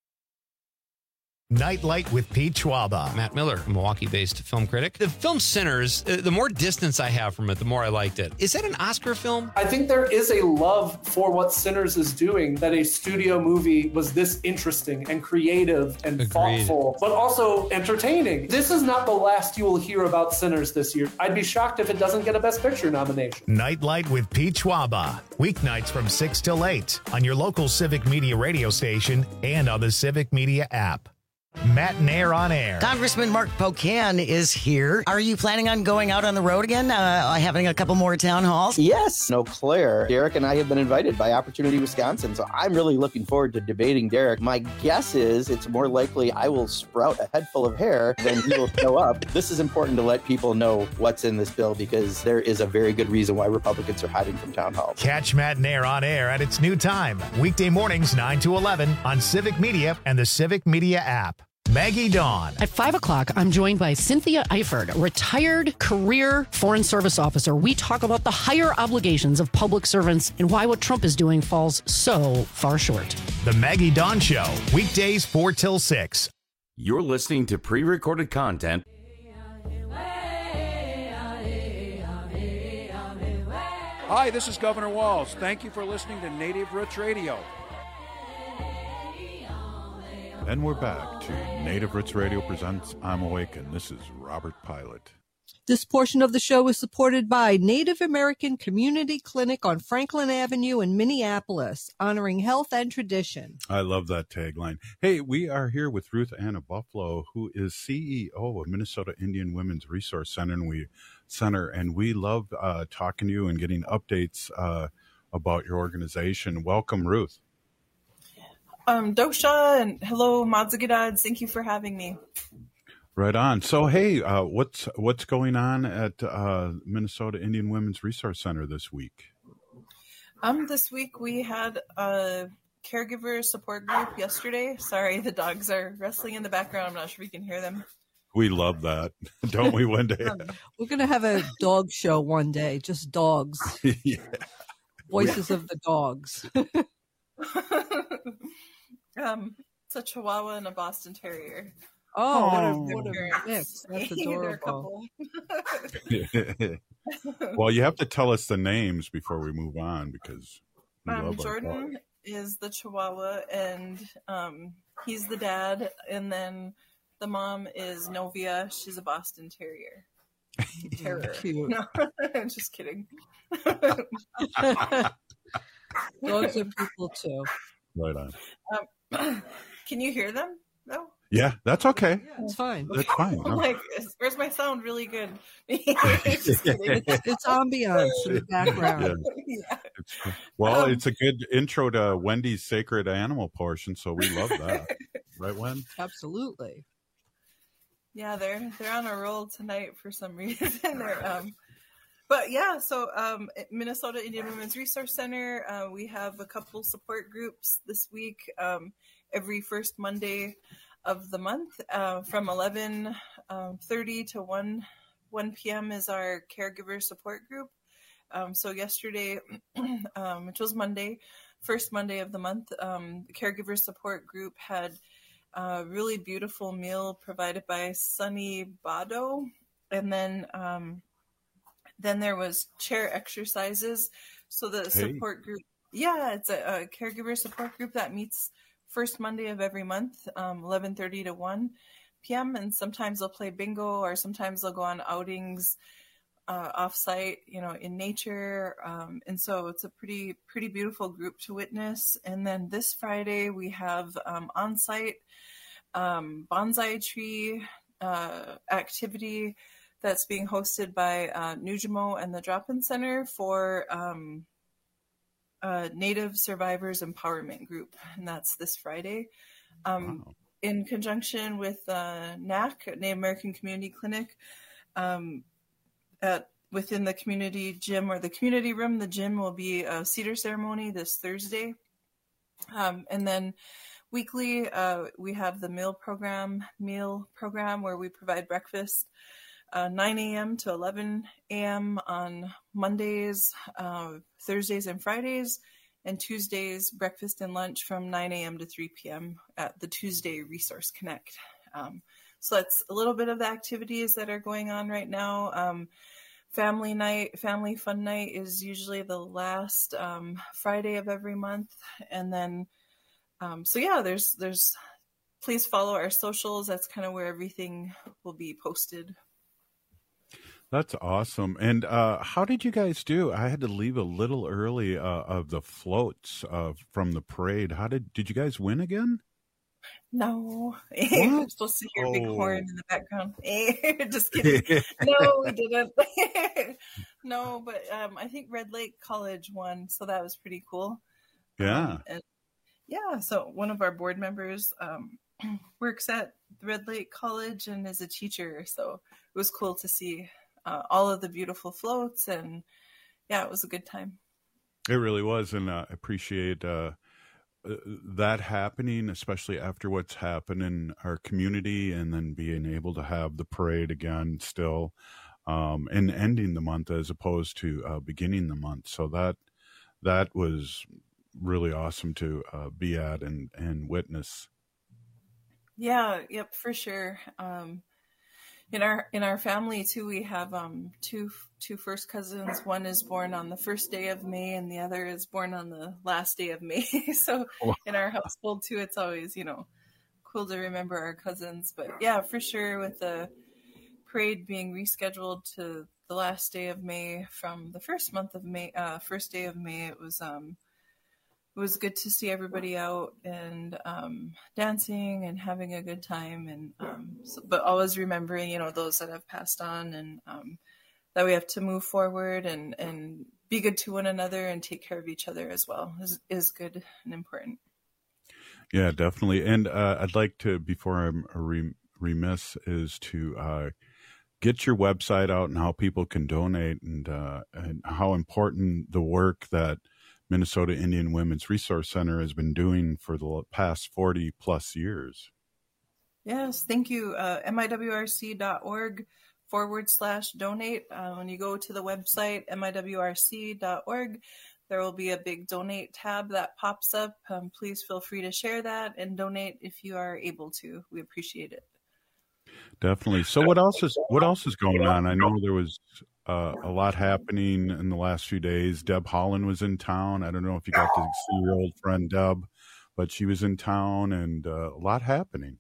Nightlight with Pete Schwaba. Matt Miller, a Milwaukee-based film critic. The film Sinners, uh, the more distance I have from it, the more I liked it. Is that an Oscar film? I think there is a love for what Sinners is doing, that a studio movie was this interesting and creative and Agreed. thoughtful, but also entertaining. This is not the last you will hear about Sinners this year. I'd be shocked if it doesn't get a Best Picture nomination. Nightlight with Pete Schwaba. Weeknights from six till eight on your local Civic Media radio station and on the Civic Media app. Matt Nair on air. Congressman Mark Pocan is here. Are you planning on going out on the road again? Uh, having a couple more town halls? Yes. No, Claire. Derek and I have been invited by Opportunity Wisconsin, so I'm really looking forward to debating Derek. My guess is it's more likely I will sprout a head full of hair than he will show up. This is important to let people know what's in this bill because there is a very good reason why Republicans are hiding from town halls. Catch Matt Nair on air at its new time, weekday mornings nine to eleven on Civic Media and the Civic Media app. Maggie Dawn. At five o'clock, I'm joined by Cynthia Eifert, a retired career Foreign Service officer. We talk about the higher obligations of public servants and why what Trump is doing falls so far short. The Maggie Dawn Show, weekdays four till six. You're listening to pre-recorded content Hi, this is Governor Walz. Thank you for listening to Native Roots Radio. And we're back to Native Roots Radio presents I'm Awake, and this is Robert Pilot. This portion of the show is supported by Native American Community Clinic on Franklin Avenue in Minneapolis, honoring health and tradition. I love that tagline. Hey, we are here with Ruth Anna Buffalo, who is C E O of Minnesota Indian Women's Resource Center, and we Center, and we love uh, talking to you and getting updates uh, about your organization. Welcome, Ruth. Um, Dosha, and hello, Madzigadad. Thank you for having me. Right on. So, hey, uh, what's what's going on at uh, Minnesota Indian Women's Resource Center this week? Um, this week we had a caregiver support group yesterday. Sorry, the dogs are wrestling in the background. I'm not sure if you can hear them. We love that, don't we, one day? We're going to have a dog show one day, just dogs. Yeah. Voices of the dogs. um, it's a Chihuahua and a Boston Terrier. Oh, Oh. what a, what a mix. That's They're a adorable. couple. Well, you have to tell us the names before we move on, because we Um, love our Jordan dogs. is the Chihuahua, and um, he's the dad, and then the mom is Novia. She's a Boston Terrier. Terror. Cute. No, I'm just kidding. Dogs are people too. Right on. Um, can you hear them? No. Yeah, that's okay. It's fine. That's fine. I'm No. like, is- where's my sound? Really good. Just kidding. It's, it's ambiance in the background. Yeah. Well, Um, it's a good intro to Wendy's sacred animal portion, so we love that. Right, Wen? Absolutely. Yeah, they're they're on a roll tonight for some reason. they're, um, but yeah, so um, at Minnesota Indian Women's Resource Center, uh, we have a couple support groups this week. Um, every first Monday of the month, uh, from eleven thirty to one p.m. is our caregiver support group. Um, so yesterday, um, which was Monday, first Monday of the month, um, the caregiver support group had a really beautiful meal provided by Sunny Bado. And then um, then there was chair exercises. So the Hey. support group, yeah, it's a, a caregiver support group that meets first Monday of every month, um, eleven thirty to one p.m. And sometimes they'll play bingo, or sometimes they'll go on outings uh, off-site, you know, in nature. Um, and so it's a pretty, pretty beautiful group to witness. And then this Friday we have um, on-site um, bonsai tree uh, activity that's being hosted by uh, Nujimo and the Drop-In Center for um, uh, Native Survivors Empowerment Group. And that's this Friday. Um, Wow. In conjunction with uh, N A C, Native American Community Clinic, um, at within the community gym or the community room, the gym will be a cedar ceremony this Thursday. Um, and then weekly, uh, we have the meal program, meal program where we provide breakfast uh, nine a.m. to eleven a.m. on Mondays, uh, Thursdays, and Fridays, and Tuesdays, breakfast and lunch from nine a.m. to three p.m. at the Tuesday Resource Connect. Um, so that's a little bit of the activities that are going on right now. Um, family night, family fun night is usually the last um, Friday of every month. And then, um, so yeah, there's, there's, please follow our socials. That's kind of where everything will be posted. That's awesome. And uh, how did you guys do? I had to leave a little early uh, of the floats uh, from the parade. How did did you guys win again? No, I'm supposed to hear big Oh. horn in the background. Just kidding. No, we didn't. No, but um, I think Red Lake College won, so that was pretty cool. Yeah. And yeah, so one of our board members um, works at Red Lake College and is a teacher, so it was cool to see uh, all of the beautiful floats, and yeah, it was a good time. It really was, and uh, I appreciate uh, uh, that happening, especially after what's happened in our community, and then being able to have the parade again still, um, and ending the month as opposed to uh, beginning the month. So that that was really awesome to uh, be at and, and witness. Yeah, yep, for sure. Um, in our in our family too, we have um two two first cousins. One is born on the first day of May, and the other is born on the last day of May. So Oh. in our household too, it's always, you know, cool to remember our cousins. But yeah, for sure, with the parade being rescheduled to the last day of May from the first month of May, uh, first day of May, it was um. It was good to see everybody out and um, dancing and having a good time, and um, so, but always remembering, you know, those that have passed on, and um, that we have to move forward and, and be good to one another and take care of each other as well is, is good and important. Yeah, definitely. And uh, I'd like to, before I'm re- remiss, is to uh, get your website out and how people can donate, and uh, and how important the work that Minnesota Indian Women's Resource Center has been doing for the past forty plus years. Yes, thank you. Uh, M I W R C dot org forward slash donate. Uh, when you go to the website, M I W R C dot org, there will be a big donate tab that pops up. Um, please feel free to share that and donate if you are able to. We appreciate it. Definitely. So what else is what else is going on? I know there was uh, a lot happening in the last few days. Deb Holland was in town. I don't know if you got to see your old friend Deb, but she was in town, and uh, a lot happening.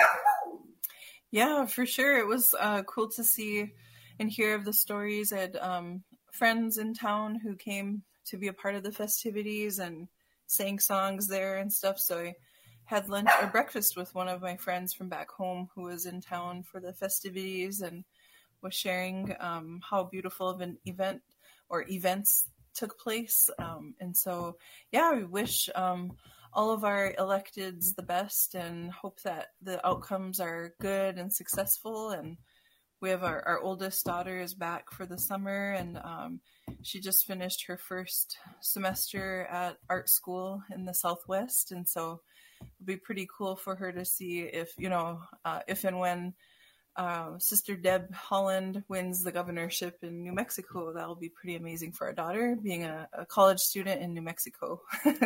Yeah, for sure. It was uh, cool to see and hear of the stories. I had um, friends in town who came to be a part of the festivities and sang songs there and stuff. So I had lunch or breakfast with one of my friends from back home who was in town for the festivities and was sharing um, how beautiful of an event or events took place. Um, and so, yeah, we wish um, all of our electeds the best and hope that the outcomes are good and successful. And we have our, our oldest daughter is back for the summer, and um, she just finished her first semester at art school in the Southwest. And so it'll be pretty cool for her to see if, you know, uh, if and when uh, Sister Deb Holland wins the governorship in New Mexico. That'll be pretty amazing for our daughter, being a, a college student in New Mexico.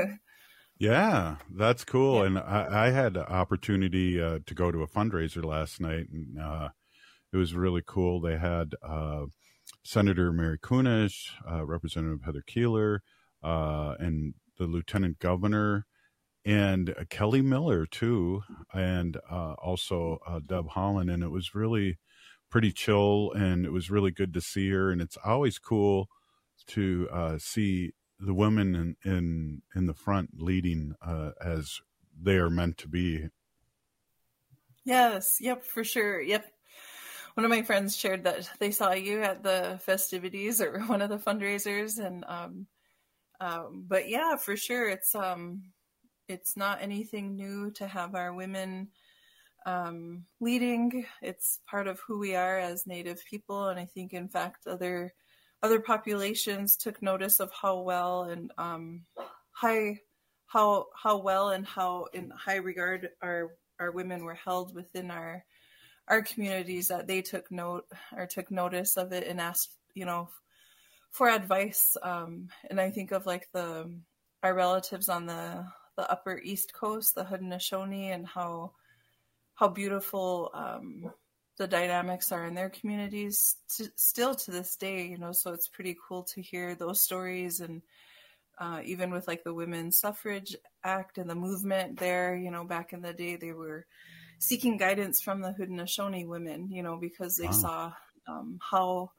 Yeah, that's cool. Yeah. And I, I had the opportunity uh, to go to a fundraiser last night, and uh, it was really cool. They had uh, Senator Mary Kunesh, uh, Representative Heather Keeler, uh, and the Lieutenant Governor, and uh, Kelly Miller too, and uh, also uh, Deb Holland. And it was really pretty chill, and it was really good to see her. And it's always cool to uh, see the women in, in, in the front leading uh, as they are meant to be. Yes. Yep. For sure. Yep. One of my friends shared that they saw you at the festivities or one of the fundraisers. And, um, um, but yeah, for sure. It's, um, it's not anything new to have our women, um, leading. It's part of who we are as Native people. And I think, in fact, other, other populations took notice of how well and, um, high, how, how well and how in high regard our, our women were held within our, our communities, that they took note or took notice of it and asked, you know, for advice. Um, and I think of like the, our relatives on the, the upper East Coast, the Haudenosaunee, and how, how beautiful, um, the dynamics are in their communities to, still to this day, you know, so it's pretty cool to hear those stories. And, uh, even with like the Women's Suffrage Act and the movement there, you know, back in the day, they were seeking guidance from the Haudenosaunee women, you know, because they wow. saw um, how,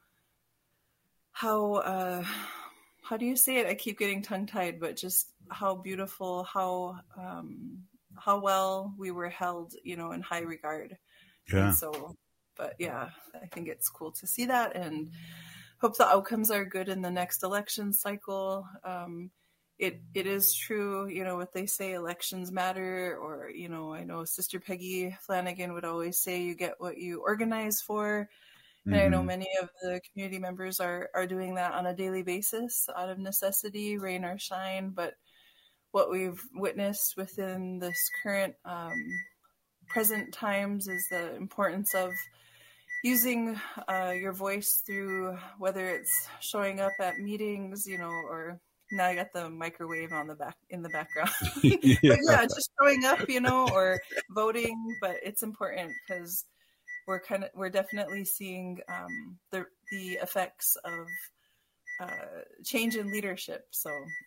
how, uh, how do you say it? I keep getting tongue tied, but just how beautiful, how, um, how well we were held, you know, in high regard. Yeah. And so, but yeah, I think it's cool to see that, and hope the outcomes are good in the next election cycle. Um, It it is true, you know, what they say, elections matter, or, you know, I know Sister Peggy Flanagan would always say you get what you organize for. And mm-hmm. I know many of the community members are, are doing that on a daily basis out of necessity, rain or shine. But what we've witnessed within this current um, present times is the importance of using uh, your voice through, whether it's showing up at meetings, you know, or now I got the microwave on the back in the background. yeah. But yeah, just showing up, you know, or voting. But it's important because we're kind of we're definitely seeing um, the the effects of uh, change in leadership. So.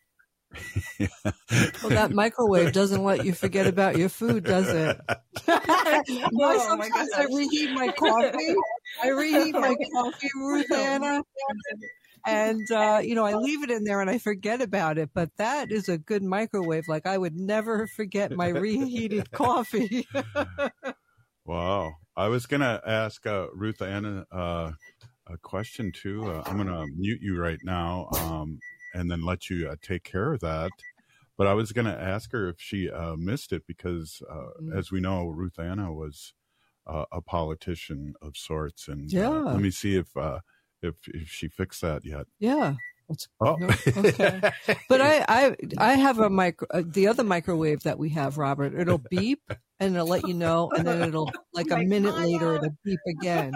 Well, that microwave doesn't let you forget about your food, does it? Oh, Sometimes I reheat my coffee. I reheat my coffee, Ruth Anna, and uh, you know I leave it in there and I forget about it. But that is a good microwave. Like I would never forget my reheated coffee. Wow. I was gonna ask uh, Ruth Anna uh, a question too. Uh, I'm gonna mute you right now. Um, and then let you uh, take care of that. But I was going to ask her if she uh, missed it because, uh, mm. as we know, Ruth Anna was uh, a politician of sorts. And yeah. uh, let me see if, uh, if if she fixed that yet. Yeah. Oh. No, okay. But I, I, I have a micro, uh, the other microwave that we have, Robert, it'll beep and it'll let you know. And then it'll, like a minute later, it'll beep again.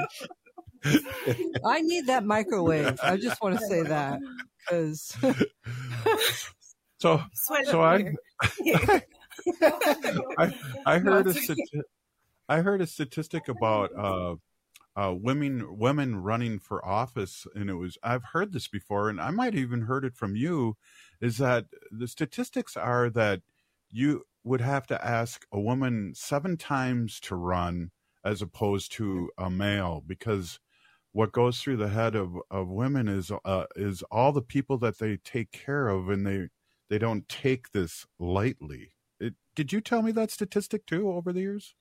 I need that microwave. I just want to say that. Because so so I, I I heard a stati- I heard a statistic about uh, uh, women women running for office, and it was I've heard this before, and I might have even heard it from you. Is that the statistics are that you would have to ask a woman seven times to run as opposed to a male, because what goes through the head of, of women is uh, is all the people that they take care of, and they they don't take this lightly. It, did you tell me that statistic too over the years?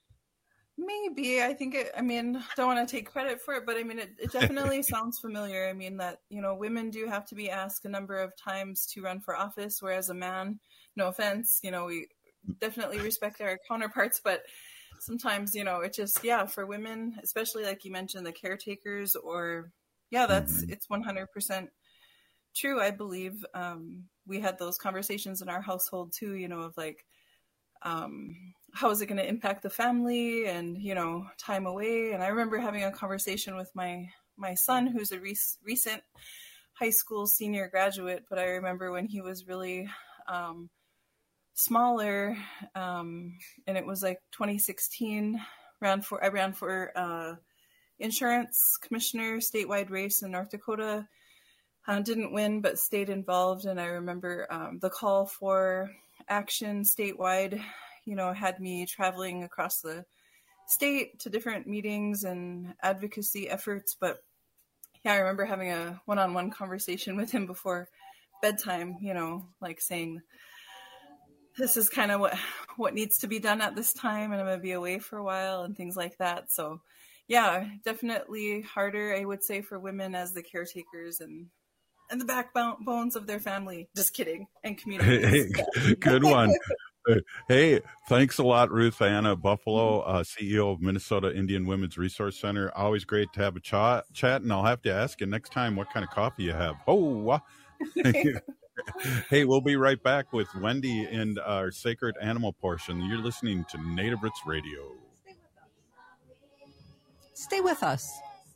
Maybe. I think it, I mean, don't want to take credit for it, but I mean, it, it definitely sounds familiar. I mean, that, you know, women do have to be asked a number of times to run for office, whereas a man, no offense, you know, we definitely respect our counterparts, but sometimes, you know, it just, yeah, for women, especially like you mentioned, the caretakers, or, yeah, that's, mm-hmm. it's one hundred percent true, I believe. Um, we had those conversations in our household too, you know, of like, um, how is it going to impact the family and, you know, time away. And I remember having a conversation with my, my son, who's a re- recent high school senior graduate, but I remember when he was really, um, smaller, um, and it was like twenty sixteen, ran for, I ran for uh, insurance commissioner, statewide race in North Dakota. Uh, didn't win, but stayed involved. And I remember um, the call for action statewide, you know, had me traveling across the state to different meetings and advocacy efforts. But yeah, I remember having a one-on-one conversation with him before bedtime, you know, like saying, this is kind of what, what needs to be done at this time, and I'm going to be away for a while and things like that. So yeah, definitely harder, I would say, for women as the caretakers and, and the backbones of their family. Just kidding. And communities. Hey, good one. Hey, thanks a lot, Ruth Anna Buffalo, uh, C E O of Minnesota Indian Women's Resource Center. Always great to have a chat, chat, and I'll have to ask you next time what kind of coffee you have. Oh, uh, hey, we'll be right back with Wendy and our Sacred Animal portion. You're listening to Native Roots Radio. Stay with us.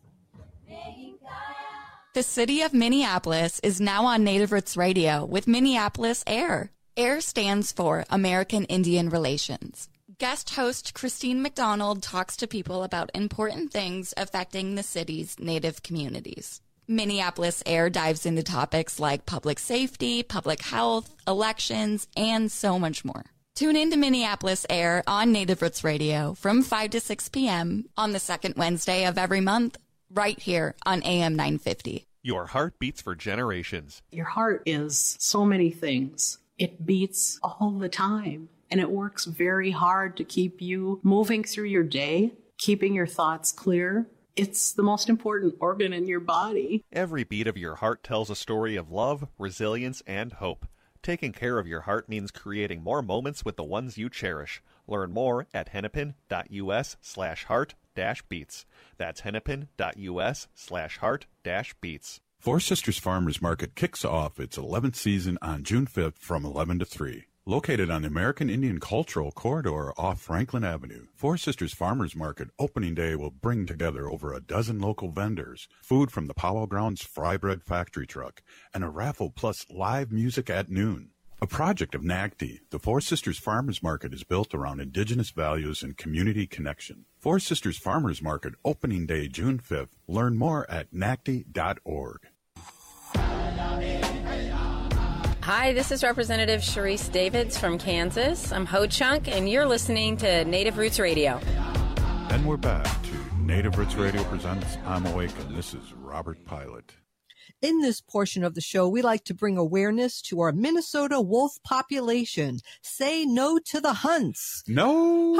The city of Minneapolis is now on Native Roots Radio with Minneapolis Air. AIR stands for American Indian Relations. Guest host Christine McDonald talks to people about important things affecting the city's Native communities. Minneapolis Air dives into topics like public safety, public health, elections, and so much more. Tune in to Minneapolis Air on Native Roots Radio from five to six p.m. on the second Wednesday of every month, right here on A M nine fifty. Your heart beats for generations. Your heart is so many things. It beats all the time, and it works very hard to keep you moving through your day, keeping your thoughts clear. It's the most important organ in your body. Every beat of your heart tells a story of love, resilience, and hope. Taking care of your heart means creating more moments with the ones you cherish. Learn more at hennepin.us slash heart dash beats. That's hennepin.us slash heart dash beats. Four Sisters Farmers Market kicks off its eleventh season on June fifth from eleven to three. Located on the American Indian Cultural Corridor off Franklin Avenue, Four Sisters Farmers Market opening day will bring together over a dozen local vendors, food from the Powell Grounds Fry Bread Factory Truck, and a raffle plus live music at noon. A project of N A C D, the Four Sisters Farmers Market is built around Indigenous values and community connection. Four Sisters Farmers Market, opening day June fifth. Learn more at N A C D dot org. Hi, this is Representative Sharice Davids from Kansas. I'm Ho Chunk, and you're listening to Native Roots Radio. Then we're back to Native Roots Radio presents I'm Awake, and this is Robert Pilot. In this portion of the show, we like to bring awareness to our Minnesota wolf population. Say no to the hunts. No.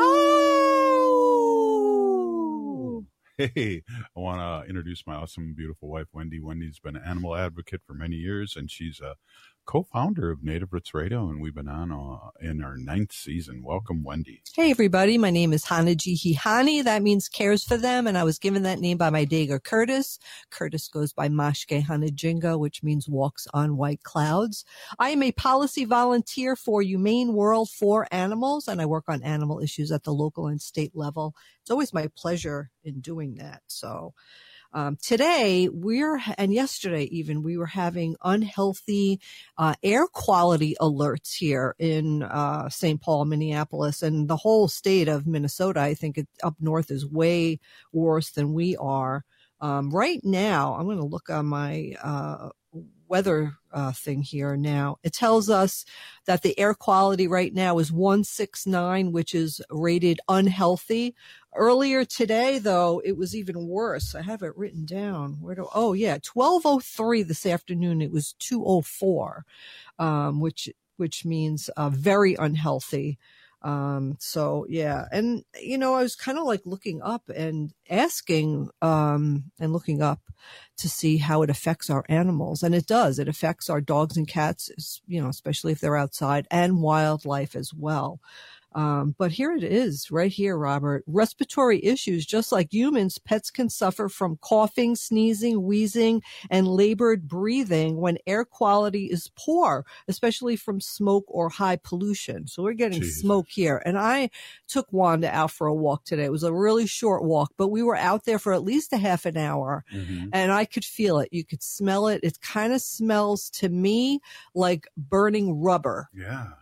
Oh! Hey, I want to introduce my awesome, beautiful wife, Wendy. Wendy's been an animal advocate for many years, and she's a co-founder of Native Roots Radio, and we've been on uh, in our ninth season. Welcome, Wendy. Hey, everybody. My name is Hanaji Hihani. That means cares for them, and I was given that name by my Daga Curtis. Curtis goes by Mashke Hanajinga, which means walks on white clouds. I am a policy volunteer for Humane World for Animals, and I work on animal issues at the local and state level. It's always my pleasure in doing that. So Um, today we're, and yesterday even, we were having unhealthy, uh, air quality alerts here in, uh, Saint Paul, Minneapolis, and the whole state of Minnesota. I think it, up north is way worse than we are. Um, right now, I'm going to look on my, uh, weather uh, thing here now. It tells us that the air quality right now is one sixty-nine, which is rated unhealthy. Earlier today, though, it was even worse. I have it written down. Where do? Oh, yeah, twelve oh three this afternoon. It was two oh four, um, which which means uh, very unhealthy. Um, so yeah. And, you know, I was kind of like looking up and asking, um, and looking up to see how it affects our animals. And it does. It affects our dogs and cats, you know, especially if they're outside, and wildlife as well. Um, but here it is right here, Robert. Respiratory issues, just like humans, pets can suffer from coughing, sneezing, wheezing, and labored breathing when air quality is poor, especially from smoke or high pollution. So we're getting Jesus. smoke here. And I took Wanda out for a walk today. It was a really short walk, but we were out there for at least a half an hour, mm-hmm. and I could feel it. You could smell it. It kind of smells to me like burning rubber. Yeah.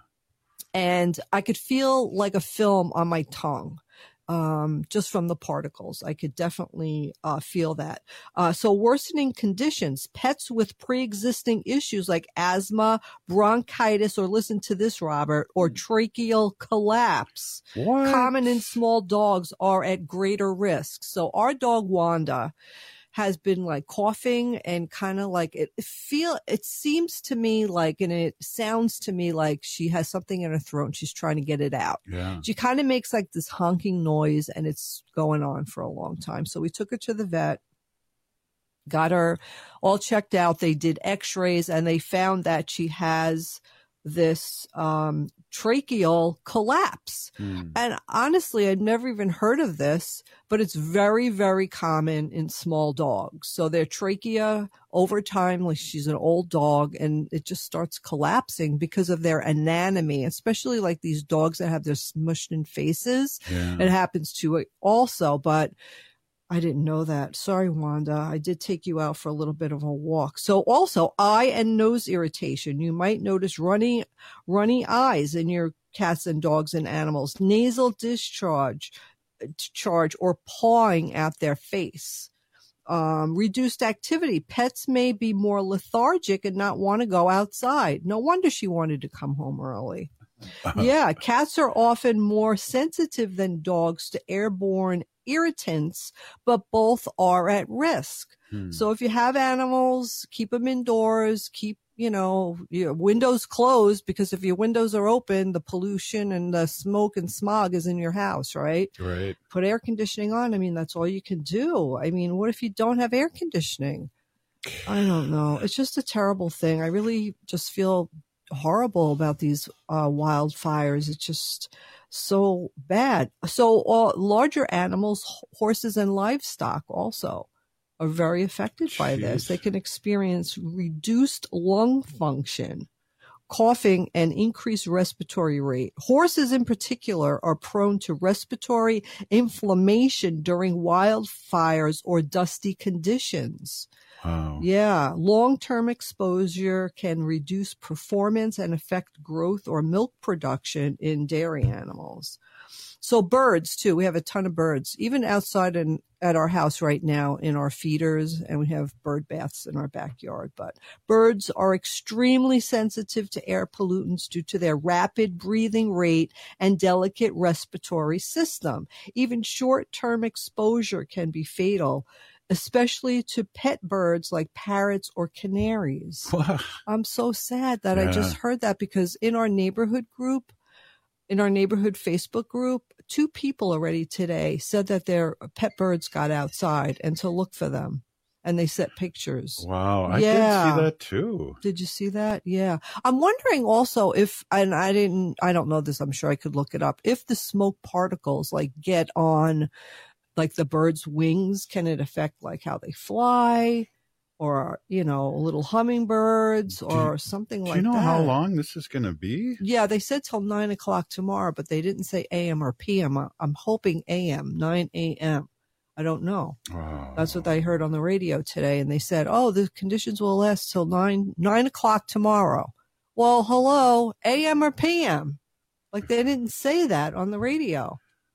And I could feel like a film on my tongue, um, just from the particles. I could definitely uh, feel that. Uh, so worsening conditions, pets with pre-existing issues like asthma, bronchitis, or listen to this, Robert, or tracheal collapse, what? common in small dogs, are at greater risk. So our dog Wanda has been like coughing and kind of like it feel, it seems to me like, and it sounds to me like she has something in her throat and she's trying to get it out. Yeah. She kind of makes like this honking noise, and it's going on for a long time. So we took her to the vet, got her all checked out. They did x-rays, and they found that she has this um tracheal collapse. Mm. And honestly, I'd never even heard of this, but it's very, very common in small dogs. So their trachea over time, like she's an old dog, and it just starts collapsing because of their anatomy, especially like these dogs that have their smushed in faces. Yeah. It happens to it also, but I didn't know that. Sorry, Wanda. I did take you out for a little bit of a walk. So also eye and nose irritation. You might notice runny, runny eyes in your cats and dogs and animals, nasal discharge, charge, or pawing at their face. Um, reduced activity. Pets may be more lethargic and not want to go outside. No wonder she wanted to come home early. Yeah, cats are often more sensitive than dogs to airborne irritants, but both are at risk. Hmm. So if you have animals, keep them indoors, keep, you know, your windows closed, because if your windows are open, the pollution and the smoke and smog is in your house, right? Right. Put air conditioning on. I mean, that's all you can do. I mean, what if you don't have air conditioning? I don't know. It's just a terrible thing. I really just feel horrible about these uh, wildfires. It's just so bad. So uh, larger animals, horses and livestock also are very affected by Jeez. this. They can experience reduced lung function, coughing, and increased respiratory rate. Horses in particular are prone to respiratory inflammation during wildfires or dusty conditions. Wow. Yeah. Long-term exposure can reduce performance and affect growth or milk production in dairy animals. So birds too. We have a ton of birds, even outside in, at our house right now in our feeders, and we have bird baths in our backyard. But birds are extremely sensitive to air pollutants due to their rapid breathing rate and delicate respiratory system. Even short-term exposure can be fatal, especially to pet birds like parrots or canaries. I'm so sad that Yeah. I just heard that, because in our neighborhood group, in our neighborhood Facebook group, two people already today said that their pet birds got outside and to look for them, and they sent pictures. Wow, I Yeah. did see that too. Did you see that? Yeah. I'm wondering also if, and I didn't, I don't know this, I'm sure I could look it up, if the smoke particles like get on like the bird's wings, can it affect like how they fly? Or, you know, little hummingbirds or something like that. Do you know how long this is going to be? Yeah, they said till nine o'clock tomorrow, but they didn't say A M or P M. I'm hoping A M, nine A M. I don't know. Wow. That's what I heard on the radio today. And they said, oh, the conditions will last till nine, nine o'clock tomorrow. Well, hello, A M or P M? Like they didn't say that on the radio.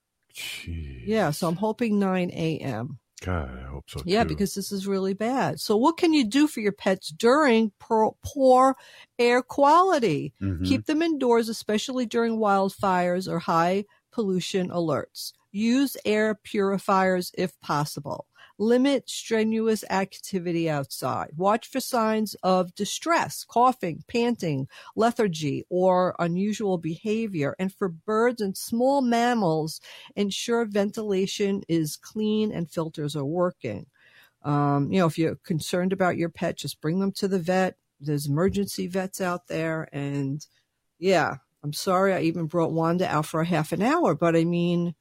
Jeez. Yeah, so I'm hoping nine A M. God, I hope so. Yeah, too. because this is really bad. So what can you do for your pets during poor, poor air quality? Mhm. Keep them indoors, especially during wildfires or high pollution alerts. Use air purifiers if possible. Limit strenuous activity outside. Watch for signs of distress, coughing, panting, lethargy, or unusual behavior. And for birds and small mammals, ensure ventilation is clean and filters are working. Um, you know, if you're concerned about your pet, just bring them to the vet. There's emergency vets out there. And yeah, I'm sorry I even brought Wanda out for a half an hour, but I mean,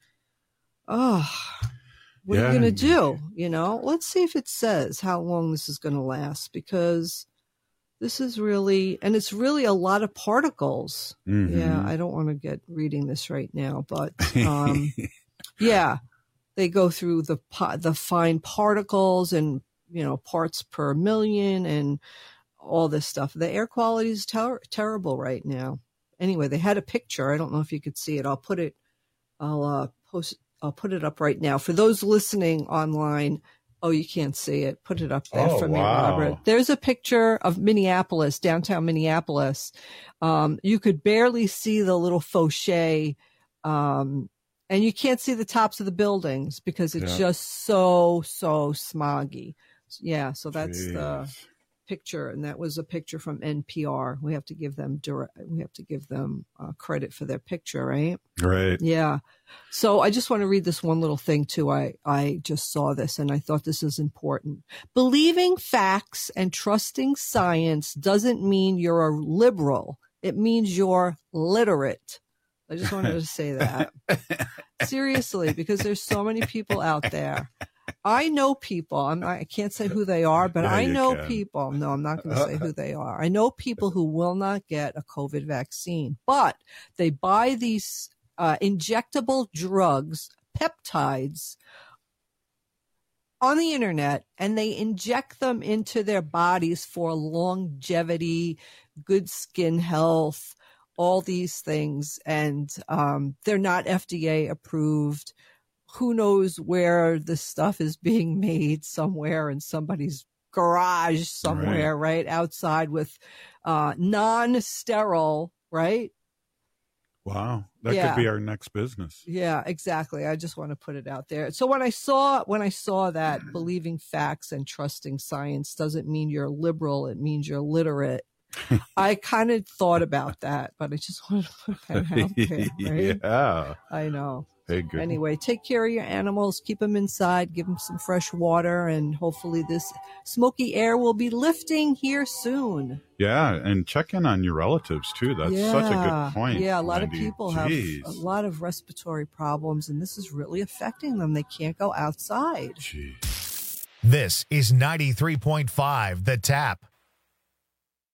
oh, what Yeah. are you going to do? You know, let's see if it says how long this is going to last, because this is really, and it's really a lot of particles. Mhm. Yeah, I don't want to get reading this right now, but um, yeah, they go through the po- the fine particles and, you know, parts per million and all this stuff. The air quality is ter- terrible right now. Anyway, they had a picture. I don't know if you could see it. I'll put it, I'll uh, post I'll put it up right now. For those listening online, oh, you can't see it. Put it up there Oh, for me, wow. Robert. There's a picture of Minneapolis, downtown Minneapolis. Um, you could barely see the little fauché, um, and you can't see the tops of the buildings because it's Yeah. just so, so smoggy. Yeah, so that's the Jeez. picture, and that was a picture from N P R. We have to give them direct, we have to give them uh, credit for their picture, right? Right. Yeah. So I just want to read this one little thing too. I, I just saw this and I thought this is important. Believing facts and trusting science doesn't mean you're a liberal. It means you're literate. I just wanted to say that. Seriously, because there's so many people out there. I know people. I'm not, I can't say who they are, but Yeah, I you know can. people. No, I'm not going to say who they are. I know people who will not get a COVID vaccine, but they buy these uh, injectable drugs, peptides, on the internet, and they inject them into their bodies for longevity, good skin health, all these things. And um, they're not F D A approved. Who knows where this stuff is being made, somewhere in somebody's garage somewhere, right, right outside with uh, non-sterile, right? Wow. That Yeah. could be our next business. Yeah, exactly. I just want to put it out there. So when I saw when I saw that believing facts and trusting science doesn't mean you're liberal, it means you're literate. I kind of thought about that, but I just wanted to put that out there, right? Yeah. I know. Hey, good. Anyway, take care of your animals, keep them inside, give them some fresh water, and hopefully this smoky air will be lifting here soon. Yeah, and check in on your relatives too. That's yeah. such a good point. Yeah, a lot Wendy. of people Jeez. have a lot of respiratory problems, and this is really affecting them. They can't go outside. This is ninety-three point five The Tap.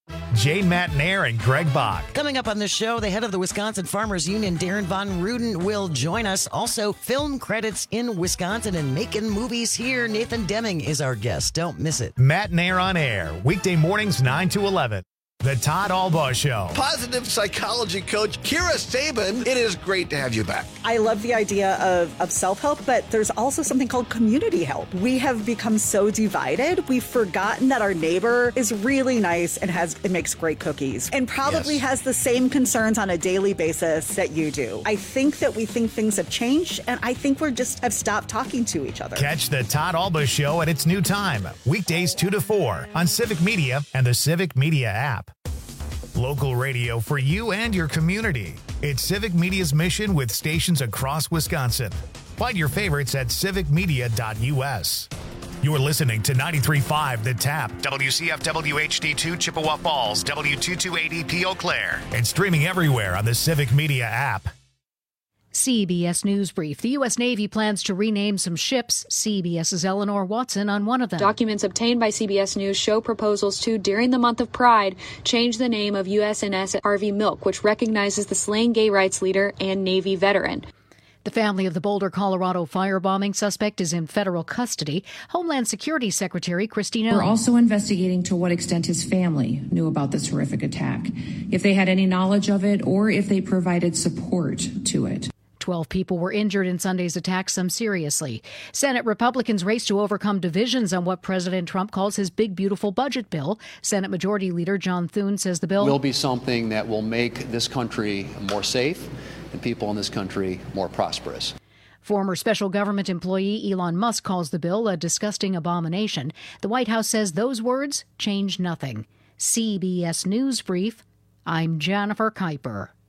Jane Matnair and Greg Bach. Coming up on the show, the head of the Wisconsin Farmers Union, Darren Von Ruden, will join us. Also, film credits in Wisconsin and making movies here. Nathan Deming is our guest. Don't miss it. Matnair on air, weekday mornings nine to eleven. The Todd Albaugh Show. Positive psychology coach Kira Sabin, it is great to have you back. I love the idea of, of self-help, but there's also something called community help. We have become so divided, we've forgotten that our neighbor is really nice and has it makes great cookies and probably yes. has the same concerns on a daily basis that you do. I think that we think things have changed, and I think we're just have stopped talking to each other. Catch the Todd Albaugh Show at its new time, weekdays two to four on Civic Media and the Civic Media app. Local radio for you and your community. It's Civic Media's mission with stations across Wisconsin. Find your favorites at civic media dot u s. You're listening to ninety-three point five The Tap, W C F W H D two Chippewa Falls, W two two eight E P Eau Claire, and streaming everywhere on the Civic Media app. C B S News Brief. The U S Navy plans to rename some ships. CBS's Eleanor Watson on one of them. Documents obtained by C B S News show proposals to, during the month of Pride, change the name of U S N S Harvey Milk, which recognizes the slain gay rights leader and Navy veteran. The family of the Boulder, Colorado firebombing suspect is in federal custody. Homeland Security Secretary Kristi Noem. We're also investigating to what extent his family knew about this horrific attack, if they had any knowledge of it, or if they provided support to it. Twelve people were injured in Sunday's attack, some seriously. Senate Republicans race to overcome divisions on what President Trump calls his big, beautiful budget bill. Senate Majority Leader John Thune says the bill will be something that will make this country more safe and people in this country more prosperous. Former special government employee Elon Musk calls the bill a disgusting abomination. The White House says those words change nothing. C B S News Brief, I'm Jennifer Kuiper.